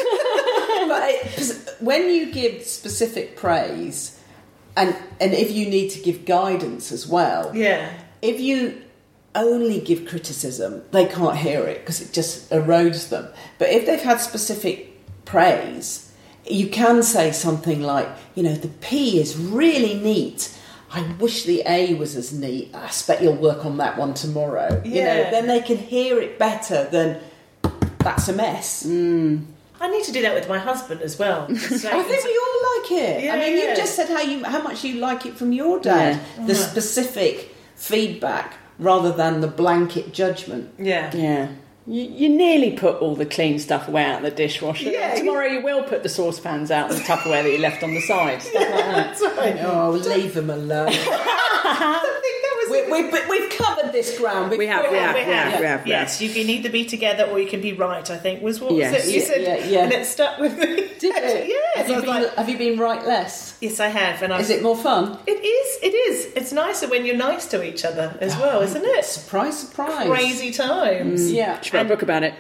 But it, when you give specific praise, and, and if you need to give guidance as well, Yeah. if you only give criticism, they can't hear it because it just erodes them. But if they've had specific praise, you can say something like, you know, the P is really neat. I wish the A was as neat. I expect you'll work on that one tomorrow. You know, Yeah. then they can hear it better than that's a mess. I need to do that with my husband as well. It's like- I think we all like it. Yeah, I mean, yeah. you just said how you how much you like it from your dad. The specific feedback rather than the blanket judgment. yeah. Yeah. You, you nearly put all the clean stuff away out of the dishwasher. Yeah. Tomorrow you will put the saucepans out and the Tupperware that you left on the side. Stuff like that. That's right. Oh, leave them alone. I think that was we're, we've, we've covered this ground. We've We have, covered- yeah, we yeah, have. yeah, yeah. Yes, you can either be together or you can be right, I think, was what Yes. was it you Yeah, said? yeah, yeah. And it stuck with me. Did it? Yes. Have you, I was been, like, have you been right less? yes, I have. And I Is it more fun? It is, it is. It's nicer when you're nice to each other as well, isn't it? Surprise, surprise. Crazy times. Yeah. Should write a book about it.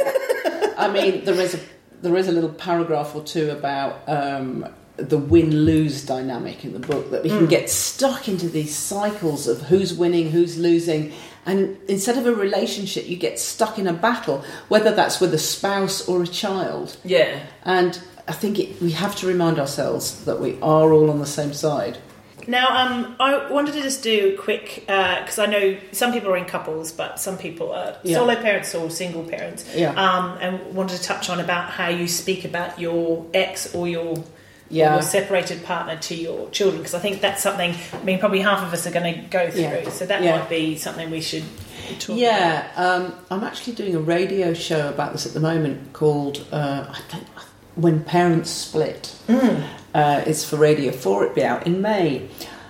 I mean, there is a there is a little paragraph or two about um, the win-lose dynamic in the book, that we can get stuck into these cycles of who's winning, who's losing, and instead of a relationship, you get stuck in a battle, whether that's with a spouse or a child. Yeah. And I think it, we have to remind ourselves that we are all on the same side. Now, um, I wanted to just do a quick, because I know some people are in couples, but some people are Yeah. solo parents or single parents. Yeah. Um, and wanted to touch on about how you speak about your ex or your, Yeah. or your separated partner to your children, because I think that's something, I mean, probably half of us are going to go through, Yeah. so that Yeah. might be something we should talk about. Yeah, um, I'm actually doing a radio show about this at the moment called uh, I don't, When Parents Split. Mm. Uh, it's for Radio four, it'll be out in May.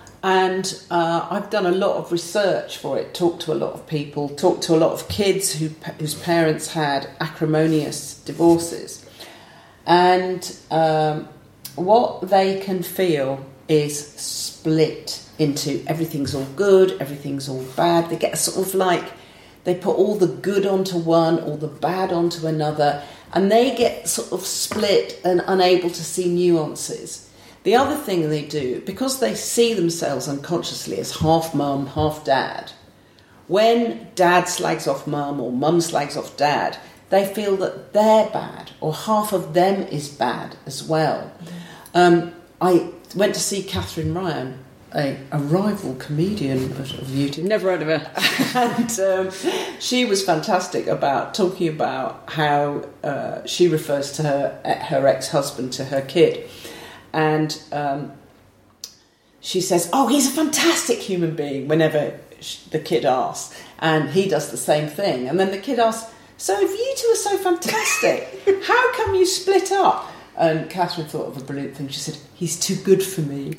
And uh, I've done a lot of research for it, talked to a lot of people, talked to a lot of kids who, whose parents had acrimonious divorces. And um, what they can feel is split into everything's all good, everything's all bad. They get sort of like, they put all the good onto one, all the bad onto another, and they get sort of split and unable to see nuances. The other thing they do, because they see themselves unconsciously as half mum, half dad, when dad slags off mum or mum slags off dad, they feel that they're bad, or half of them is bad as well. Um, I went to see Catherine Ryan, a, a rival comedian of YouTube. Never heard of her. And um, she was fantastic about talking about how uh, she refers to her her ex-husband to her kid. And um, she says, oh, he's a fantastic human being, whenever the kid asks. And he does the same thing. And then the kid asks, so if you two are so fantastic, how come you split up? And Catherine thought of a brilliant thing. She said, he's too good for me.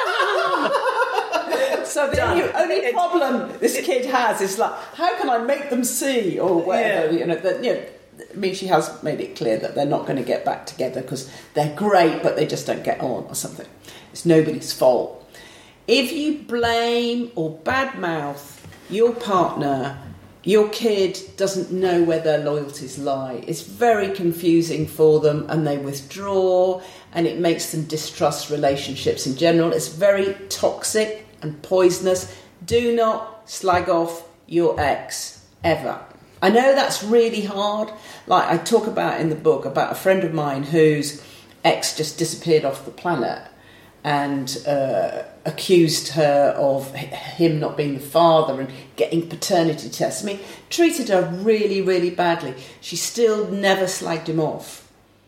So the only, only problem this kid has is like, how can I make them see, or whatever, Yeah. you know, that, you know, I mean, she has made it clear that they're not going to get back together because they're great, but they just don't get on or something. It's nobody's fault. If you blame or badmouth your partner, your kid doesn't know where their loyalties lie. It's very confusing for them, and they withdraw, and it makes them distrust relationships in general. It's very toxic and poisonous. Do not slag off your ex, ever. I know that's really hard. Like I talk about in the book about a friend of mine whose ex just disappeared off the planet and uh, accused her of him not being the father and getting paternity tests. I mean, treated her really, really badly. She still never slagged him off.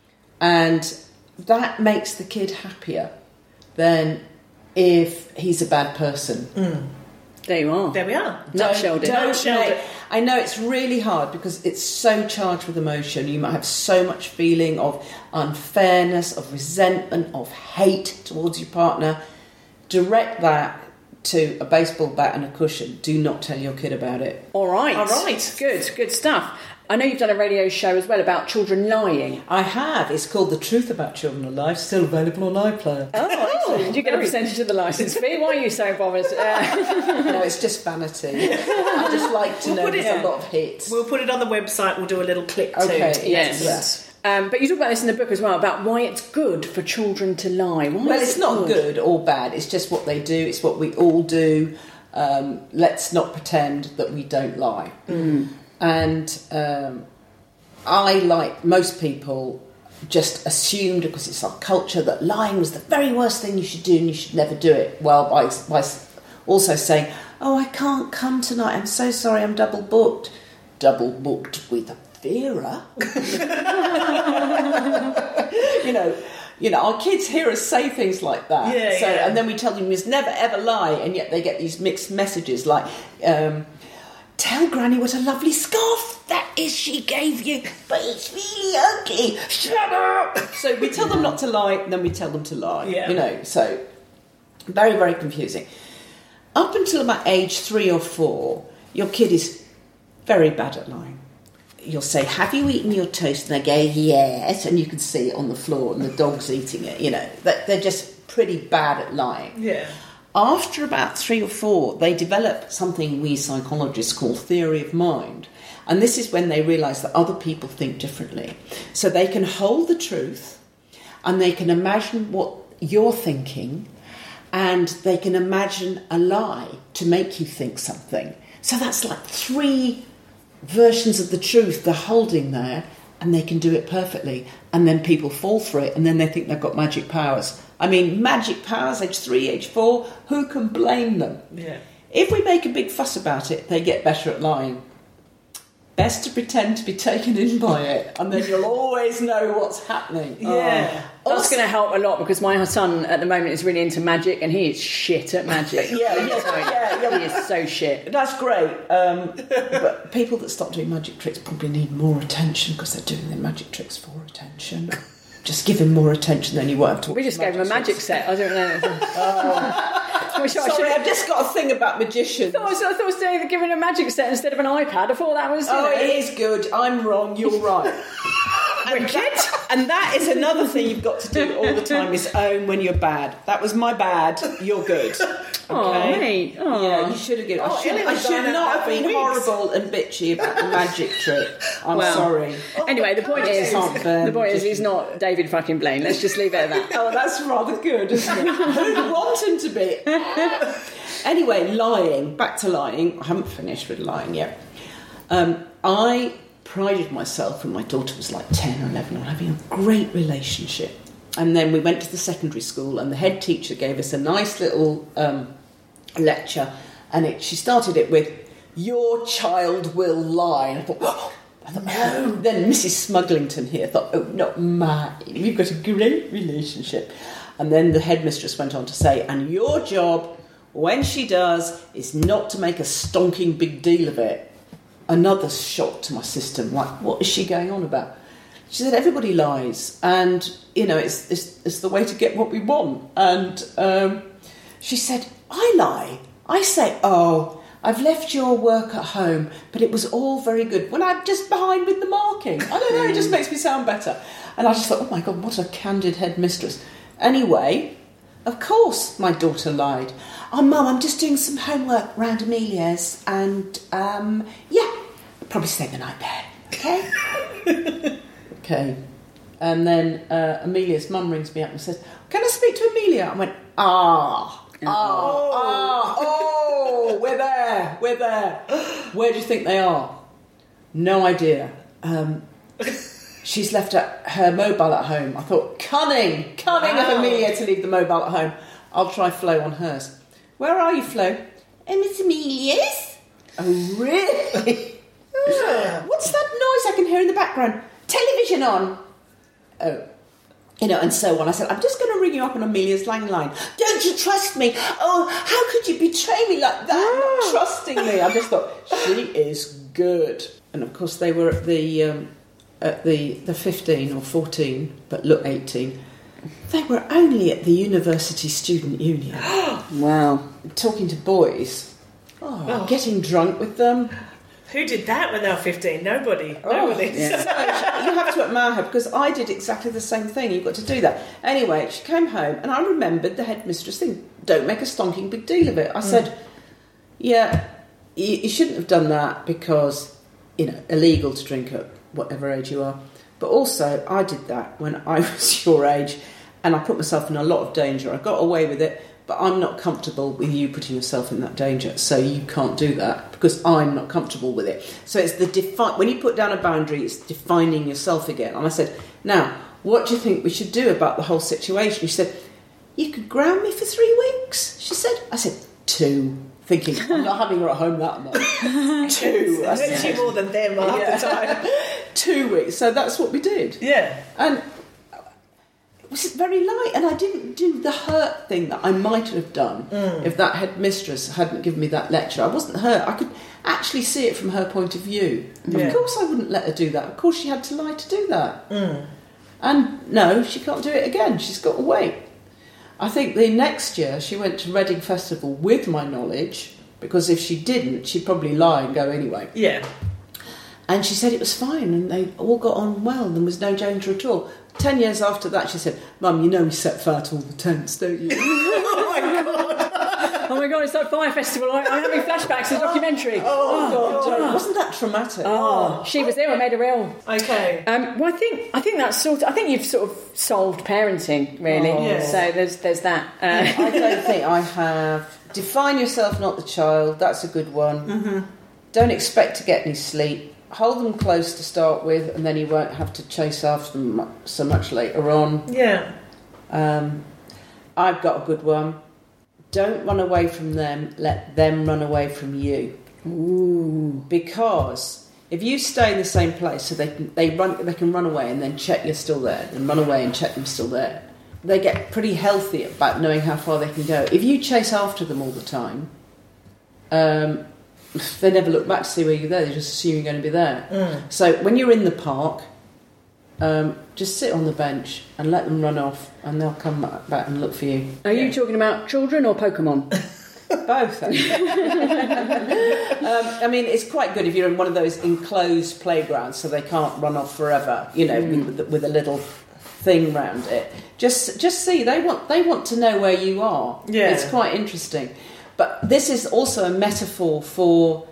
And that makes the kid happier than if he's a bad person. Mm. There you are. There we are. Nutshelled it. Don't Nutshelled make- it. I know it's really hard because it's so charged with emotion. You might have so much feeling of unfairness, of resentment, of hate towards your partner. Direct that to a baseball bat and a cushion. Do not tell your kid about it. All right. All right. Good, good stuff. I know you've done a radio show as well about children lying. I have. It's called The Truth About Children Alive, still available on iPlayer. Oh, excellent. You get a percentage of the licence fee. Why are you so bothered? Uh, No, it's just vanity. I just like to We'll know put it there's in. a lot of hits. We'll put it on the website. We'll do a little click too. Okay, yes. yes. Um, but you talk about this in the book as well, about why it's good for children to lie. Why Well, is it's it not good or bad. It's just what they do. It's what we all do. Um, let's not pretend that we don't lie. Mm. And um, I, like most people, just assumed, because it's our culture, that lying was the very worst thing you should do and you should never do it. Well, by, by also saying, oh, I can't come tonight. I'm so sorry, I'm double booked. Double booked with Vera? you know... You know, our kids hear us say things like that. Yeah, so, yeah. And then we tell them you must never ever lie, and yet they get these mixed messages like, um, tell Granny what a lovely scarf that is she gave you, but it's really ugly. Shut up! So we tell them not to lie, and then we tell them to lie. Yeah. You know, so very, very confusing. up until about age three or four, your kid is very bad at lying. You'll say, have you eaten your toast? And they go, yes. And you can see it on the floor and the dog's eating it. You know, they're just pretty bad at lying. Yeah. After about three or four, they develop something we psychologists call theory of mind. And this is when they realise that other people think differently. So they can hold the truth and they can imagine what you're thinking and they can imagine a lie to make you think something. So that's like three versions of the truth they're holding there, and they can do it perfectly. And then people fall for it, and then they think they've got magic powers. I mean, magic powers, age three, age four, who can blame them? Yeah. If we make a big fuss about it, they get better at lying. Best to pretend to be taken in by it, and then you'll always know what's happening. Yeah. Oh. That's going to help a lot, because my son at the moment is really into magic, and he is shit at magic. Yeah, yeah, yeah, yeah. He is so shit. That's great. Um, but people that stop doing magic tricks probably need more attention, because they're doing their magic tricks for attention. Just give him more attention, then you won't have to. We just gave him a magic tricks. set. I don't know. Oh. Which I Sorry, should- I've just got a thing about magicians. I thought, I thought I was doing, giving a magic set instead of an iPad. I thought that was. You Oh, know, it is good. I'm wrong. You're right. And that, and that is another thing you've got to do all the time, is own when you're bad. That was my bad. You're good. Okay? Oh, mate. Oh. Yeah, you should have given. Oh, I should, Ellie I was should going not out have been for weeks. horrible and bitchy about the magic trick. I'm Well, sorry. Anyway, the point is, Can't burn the point is, he's magicians. not David fucking Blaine. Let's just leave it at that. Oh, that's rather good, isn't it? Who'd want him to be? Anyway, lying. Back to lying. I haven't finished with lying yet. Um, I prided myself when my daughter was like ten or eleven on having a great relationship. And then we went to the secondary school, and the head teacher gave us a nice little um, lecture. And it, she started it with, "Your child will lie." And I thought, oh, I thought, no. Then Missus Smugglington here thought, oh, not mine. We've got a great relationship. And then the headmistress went on to say, and your job, when she does, is not to make a stonking big deal of it. Another shock to my system. Like, what is she going on about? She said, everybody lies. And, you know, it's, it's, it's the way to get what we want. And um, she said, I lie. I say, oh, I've left your work at home, but it was all very good. When I'm just behind with the marking. I don't know, it just makes me sound better. And I just thought, oh my God, what a candid headmistress. Anyway, of course my daughter lied. Oh, Mum, I'm just doing some homework round Amelia's, and, um, yeah, I'll probably stay the night there, okay? Okay. And then uh, Amelia's mum rings me up and says, can I speak to Amelia? I went, ah, ah, ah, oh, we're there, we're there. Where do you think they are? No idea. Um, she's left her, her mobile at home. I thought, cunning, cunning Wow. of Amelia to leave the mobile at home. I'll try Flo on hers. Where are you, Flo? Um, it's Amelia's. Oh, really? What's that noise I can hear in the background? Television on. Oh. You know, and so on. I said, I'm just going to ring you up on Amelia's landline. Don't you trust me? Oh, how could you betray me like that? Not trusting me. I just thought, she is good. And of course they were at the um, at the, the fifteen or fourteen, but look eighteen. They were only at the University Student Union. Wow. Talking to boys. Oh, getting drunk with them. Who did that when they were fifteen? Nobody. Nobody. yeah. So you have to admire her, because I did exactly the same thing. You've got to do that. Anyway, she came home and I remembered the headmistress thing. Don't make a stonking big deal of it. I said, yeah, you, you shouldn't have done that because, you know, illegal to drink at whatever age you are. But also, I did that when I was your age and I put myself in a lot of danger. I got away with it, but I'm not comfortable with you putting yourself in that danger, so you can't do that because I'm not comfortable with it. So it's the defi- when you put down a boundary, it's defining yourself again. And I said, now, what do you think we should do about the whole situation? She said, you could ground me for three weeks, she said. I said, two. Thinking, I'm not having her at home that much. Two. I It's said. you more than them half Yeah. the time. Two weeks. So that's what we did. Yeah. And it was very light, and I didn't do the hurt thing that I might have done mm. if that headmistress hadn't given me that lecture. I wasn't hurt. I could actually see it from her point of view. Yeah. Of course I wouldn't let her do that. Of course she had to lie to do that. Mm. And no, she can't do it again. She's got to wait. I think the next year she went to Reading Festival with my knowledge, because if she didn't, she'd probably lie and go anyway. Yeah. And she said it was fine, and they all got on well. There was no danger at all. Ten years after that, she said, "Mum, you know we set fire to all the tents, don't you?" Oh my god! Oh my god, it's like Fire Festival. I'm having flashbacks to the documentary. Oh, oh god, god. Wasn't that traumatic? Oh, she was ill. It made her ill. Okay. Um, well, I think I think that's sort of. I think you've sort of solved parenting, really. Oh. Yeah. So there's there's that. Uh, I don't think I have. Define yourself, not the child. That's a good one. Mm-hmm. Don't expect to get any sleep. Hold them close to start with, and then you won't have to chase after them so much later on. Yeah. Um, I've got a good one. Don't run away from them. Let them run away from you. Ooh. Because if you stay in the same place, so they can, they run, they can run away and then check you're still there, and run away and check them still there. They get pretty healthy about knowing how far they can go. If you chase after them all the time, um, they never look back to see where you're there. They just assume you're going to be there. Mm. So when you're in the park, um, just sit on the bench and let them run off, and they'll come back and look for you. Are you talking about children or Pokemon? Both. um, I mean, it's quite good if you're in one of those enclosed playgrounds, so they can't run off forever. You know, mm. with, with a little thing round it. Just, just see. They want, they want to know where you are. Yeah, it's quite interesting. But this is also a metaphor for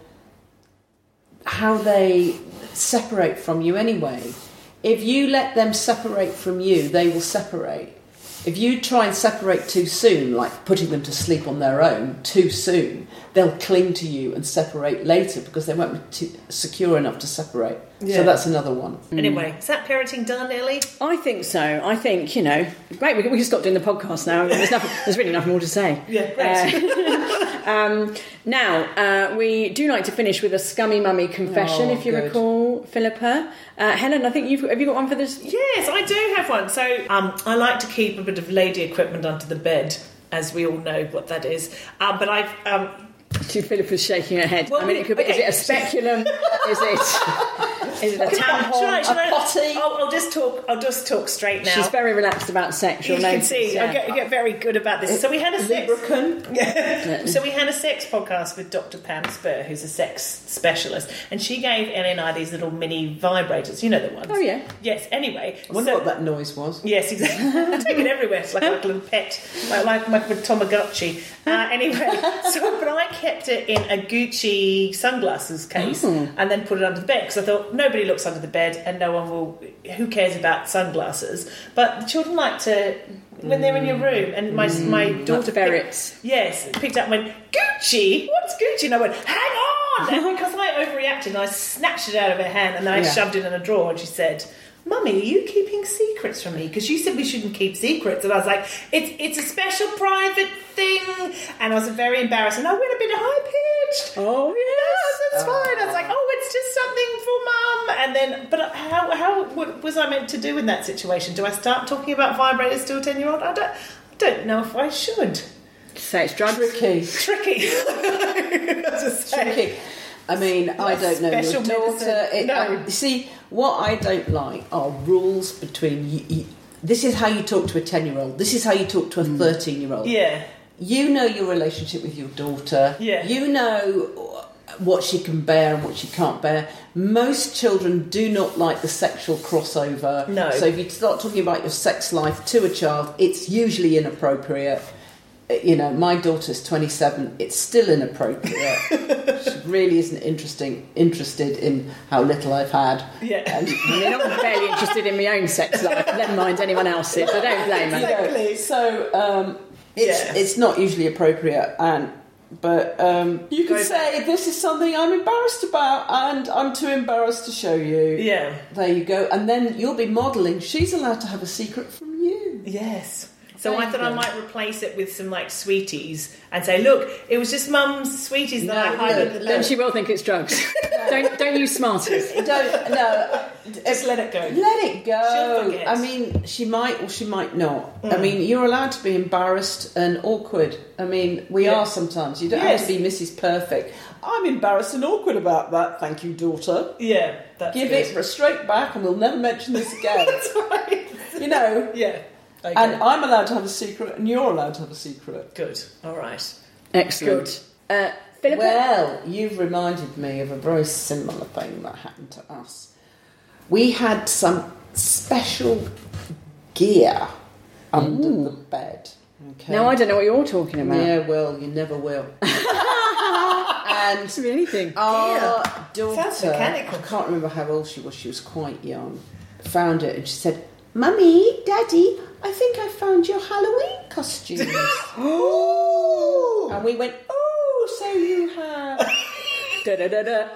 how they separate from you anyway. If you let them separate from you, they will separate. If you try and separate too soon, like putting them to sleep on their own too soon, they'll cling to you and separate later because they won't be too secure enough to separate. Yeah. So that's another one. Anyway, is that parenting done, Ellie? I think so. I think, you know, great, we can, we can stop doing the podcast now. There's, nothing, there's really nothing more to say. Yeah, great. Uh, um, now, uh, we do like to finish with a scummy mummy confession, oh, if you good. recall, Philippa. Uh, Helen, I think you've have you got one for this? Yes, I do have one. So um, I like to keep a bit of lady equipment under the bed, as we all know what that is. Um, but I've... Um, Philippa's shaking her head. Well, I mean, it could be. okay. Is it a speculum? is it? Is it a tampon? Should I, should a I, potty? I'll, I'll just talk. I'll just talk straight now. She's very relaxed about sexual. You can notice, see, yeah. I get, I get very good about this. So we had a sex. Lubricant. Yeah. So we had a sex podcast with Doctor Pam Spur, who's a sex specialist, and she gave Ellie and I these little mini vibrators. You know the ones. Oh yeah. Yes. Anyway, I wonder so, what that noise was. Yes, exactly. I take it everywhere. It's like a little pet, like like, like with Tamagotchi. Uh, anyway, so but I kept it in a Gucci sunglasses case mm. and then put it under the bed because I thought nobody looks under the bed and no one will. Who cares about sunglasses? But the children like to when they're in your room. And my mm. my daughter like ferrets. Picked, yes, picked up and went Gucci. What's Gucci? And I went hang on. And because I overreacted, and I snatched it out of her hand and then I yeah. shoved it in a drawer. And she said, "Mummy, are you keeping secrets from me? Because you said we shouldn't keep secrets." And I was like, it's it's a special private thing. And I was very embarrassed. And I went a bit high-pitched. Oh, yes. No, that's fine. I was like, oh, it's just something for Mum. And then, but how how what was I meant to do in that situation? Do I start talking about vibrators to a ten-year-old? I don't, I don't know if I should. Say it's drugs. Tricky. Tricky. Just Tricky. I mean, I don't know your daughter. It, no. I, see, what I don't like are rules between you, you, this is how you talk to a ten-year-old. This is how you talk to a thirteen-year-old. Yeah. You know your relationship with your daughter. Yeah. You know what she can bear and what she can't bear. Most children do not like the sexual crossover. No. So if you start talking about your sex life to a child, it's usually inappropriate. You know, my daughter's twenty-seven. It's still inappropriate. She really isn't interesting, interested in how little I've had. Yeah. And, I mean, I'm barely interested in my own sex life, never mind anyone else's. I don't blame her. Exactly. You know, so um, it's Yeah. it's not usually appropriate, and but um, you could Go say back. this is something I'm embarrassed about, and I'm too embarrassed to show you. Yeah. There you go, and then you'll be modelling. She's allowed to have a secret from you. Yes. So There I you thought I go. might replace it with some like sweeties and say, look, it was just Mum's sweeties that No, I hide look, under the Then bed. she will think it's drugs. don't don't use Smarties. Don't no. Just let it go. Let it go. She'll forget. I mean, she might or she might not. Mm. I mean, you're allowed to be embarrassed and awkward. I mean, we Yeah. are sometimes. You don't Yes. have to be Missus Perfect. I'm embarrassed and awkward about that. Thank you, daughter. Yeah, that's Give good. it straight back, and we'll never mention this again. That's right. You know. Yeah. Okay. And I'm allowed to have a secret, and you're allowed to have a secret. Good. All right. Excellent. Uh, Philippa? Well, you've reminded me of a very similar thing that happened to us. We had some special gear under Ooh. the bed. Okay. Now I don't know what you're talking about. Yeah, well, you never will. And It's anything. our daughter, Sounds mechanical. I can't remember how old she was, she was quite young, found it and she said, Mummy, Daddy, I think I found your Halloween costumes. Oh! And we went, oh, so you have... Da, da, da, da.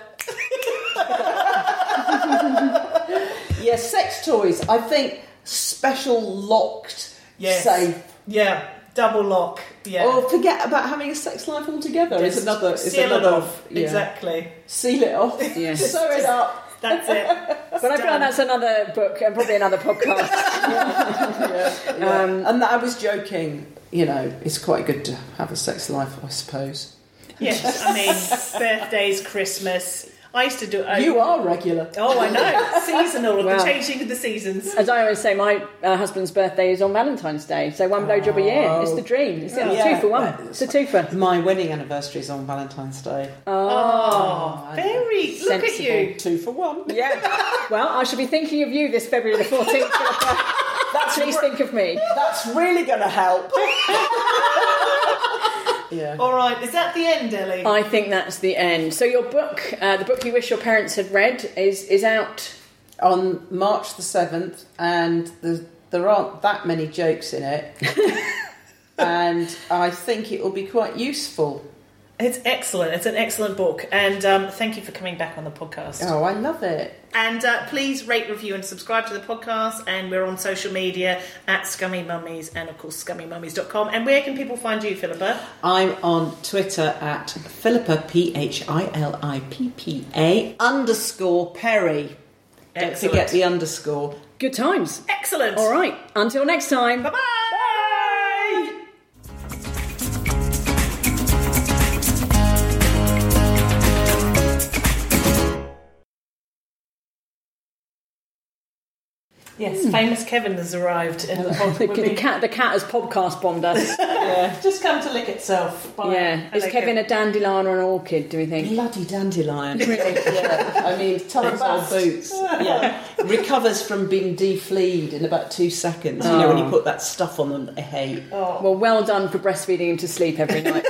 Yeah, sex toys. I think special locked Yes. safe. Yeah. Double lock. Yeah. Or forget about having a sex life altogether. It's Just another. It's seal another. it off. Yeah. Exactly. Seal it off. Yeah. Sew it up. That's it. But I feel like that's another book and probably another podcast. Yeah, yeah. Um, and I was joking. You know, it's quite good to have a sex life, I suppose. Yes. I mean, birthdays, Christmas. I used to do. I, You are regular. Oh, I know. Seasonal. Wow. The changing of the seasons. As I always say, my uh, husband's birthday is on Valentine's Day, so one blowjob a year. It's the dream. It's a Yeah. two for one. It's a two for. My wedding anniversary is on Valentine's Day. Oh, very. Look Sensible. at you. Two for one. Yeah. Well, I shall be thinking of you this February the fourteenth. Please think of me. That's really going to help. Yeah. All right. Is that the end, Ellie? I think that's the end. So your book, uh, the book you wish your parents had read, is is out. On March the seventh, and the, there aren't that many jokes in it. And I think it will be quite useful. It's excellent. It's an excellent book. And um, thank you for coming back on the podcast. Oh, I love it. And uh, please rate, review and subscribe to the podcast. And we're on social media at Scummy Mummies and, of course, scummy mummies dot com. And where can people find you, Philippa? I'm on Twitter at Philippa, P H I L I P P A, underscore Perry. Don't Excellent. forget the underscore. Good times. Excellent. All right. Until next time. Bye-bye. Yes, famous Kevin has arrived. In the, pod- The, we've the been- cat, the cat has podcast bombed us. yeah, just come to lick itself. Bye. Yeah. Is Hello, Kevin a dandelion or an orchid, do we think? Bloody dandelion. yeah. I mean, tongues old boots. Yeah. Recovers from being defleed in about two seconds. You know, when you put that stuff on them that I hate. Well, well done for breastfeeding him to sleep every night.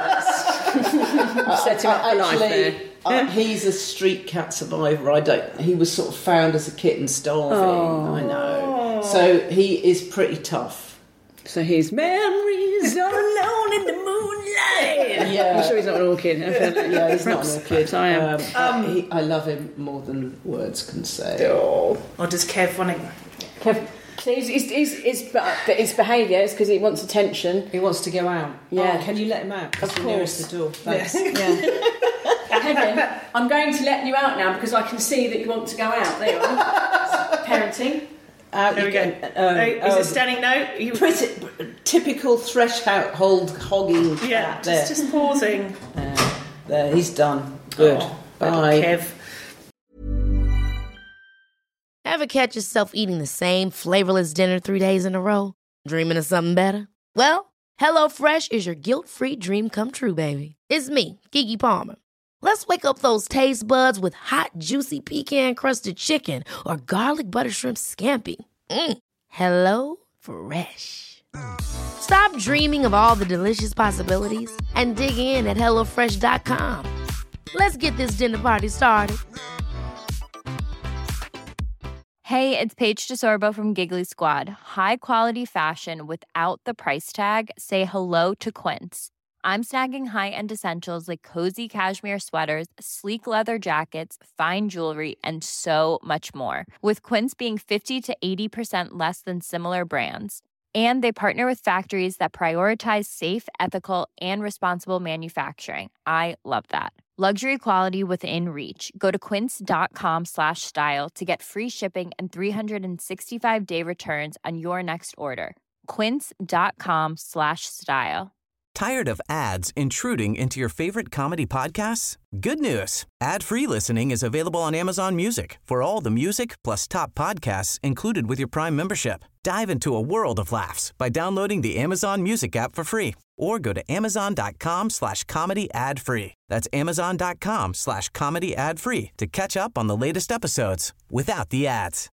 Set him up for life there. Uh, he's a street cat survivor. I don't. He was sort of found as a kitten starving. Oh. I know. So he is pretty tough. So his memories are alone in the moonlight. Yeah. I'm sure he's not an orchid. I feel like- Yeah, he's not Perhaps- an orchid. perhaps I am. Um, uh, he, I love him more than words can say. Or does Kev want to... Kev, his, his, his, his, his behaviour is because he wants attention. He wants to go out. Yeah. Oh, can you let him out? Because Of you're nearest course. the door. Thanks. Yeah. Kevin, I'm going to let you out now because I can see that you want to go out. There you are. Parenting. Out There you we go. go. Oh, Um, is oh, it standing note? You... pretty, typical threshold hogging cat Yeah, there. just, just pausing. Uh, there, he's done. Good. Oh, little Bye. Kev. Ever catch yourself eating the same flavorless dinner three days in a row? Dreaming of something better? Well, HelloFresh is your guilt-free dream come true, baby. It's me, Keke Palmer. Let's wake up those taste buds with hot, juicy pecan-crusted chicken or garlic butter shrimp scampi. Mm. Hello Fresh. Stop dreaming of all the delicious possibilities and dig in at hello fresh dot com. Let's get this dinner party started. Hey, it's Paige DeSorbo from Giggly Squad. High quality fashion without the price tag. Say hello to Quince. I'm snagging high-end essentials like cozy cashmere sweaters, sleek leather jackets, fine jewelry, and so much more. With Quince being fifty to eighty percent less than similar brands. And they partner with factories that prioritize safe, ethical, and responsible manufacturing. I love that. Luxury quality within reach. Go to quince.com slash style to get free shipping and three sixty-five day returns on your next order. Quince.com slash style. Tired of ads intruding into your favorite comedy podcasts? Good news. Ad-free listening is available on Amazon Music for all the music plus top podcasts included with your Prime membership. Dive into a world of laughs by downloading the Amazon Music app for free or go to amazon.com slash comedy ad free. That's amazon.com slash comedy ad free to catch up on the latest episodes without the ads.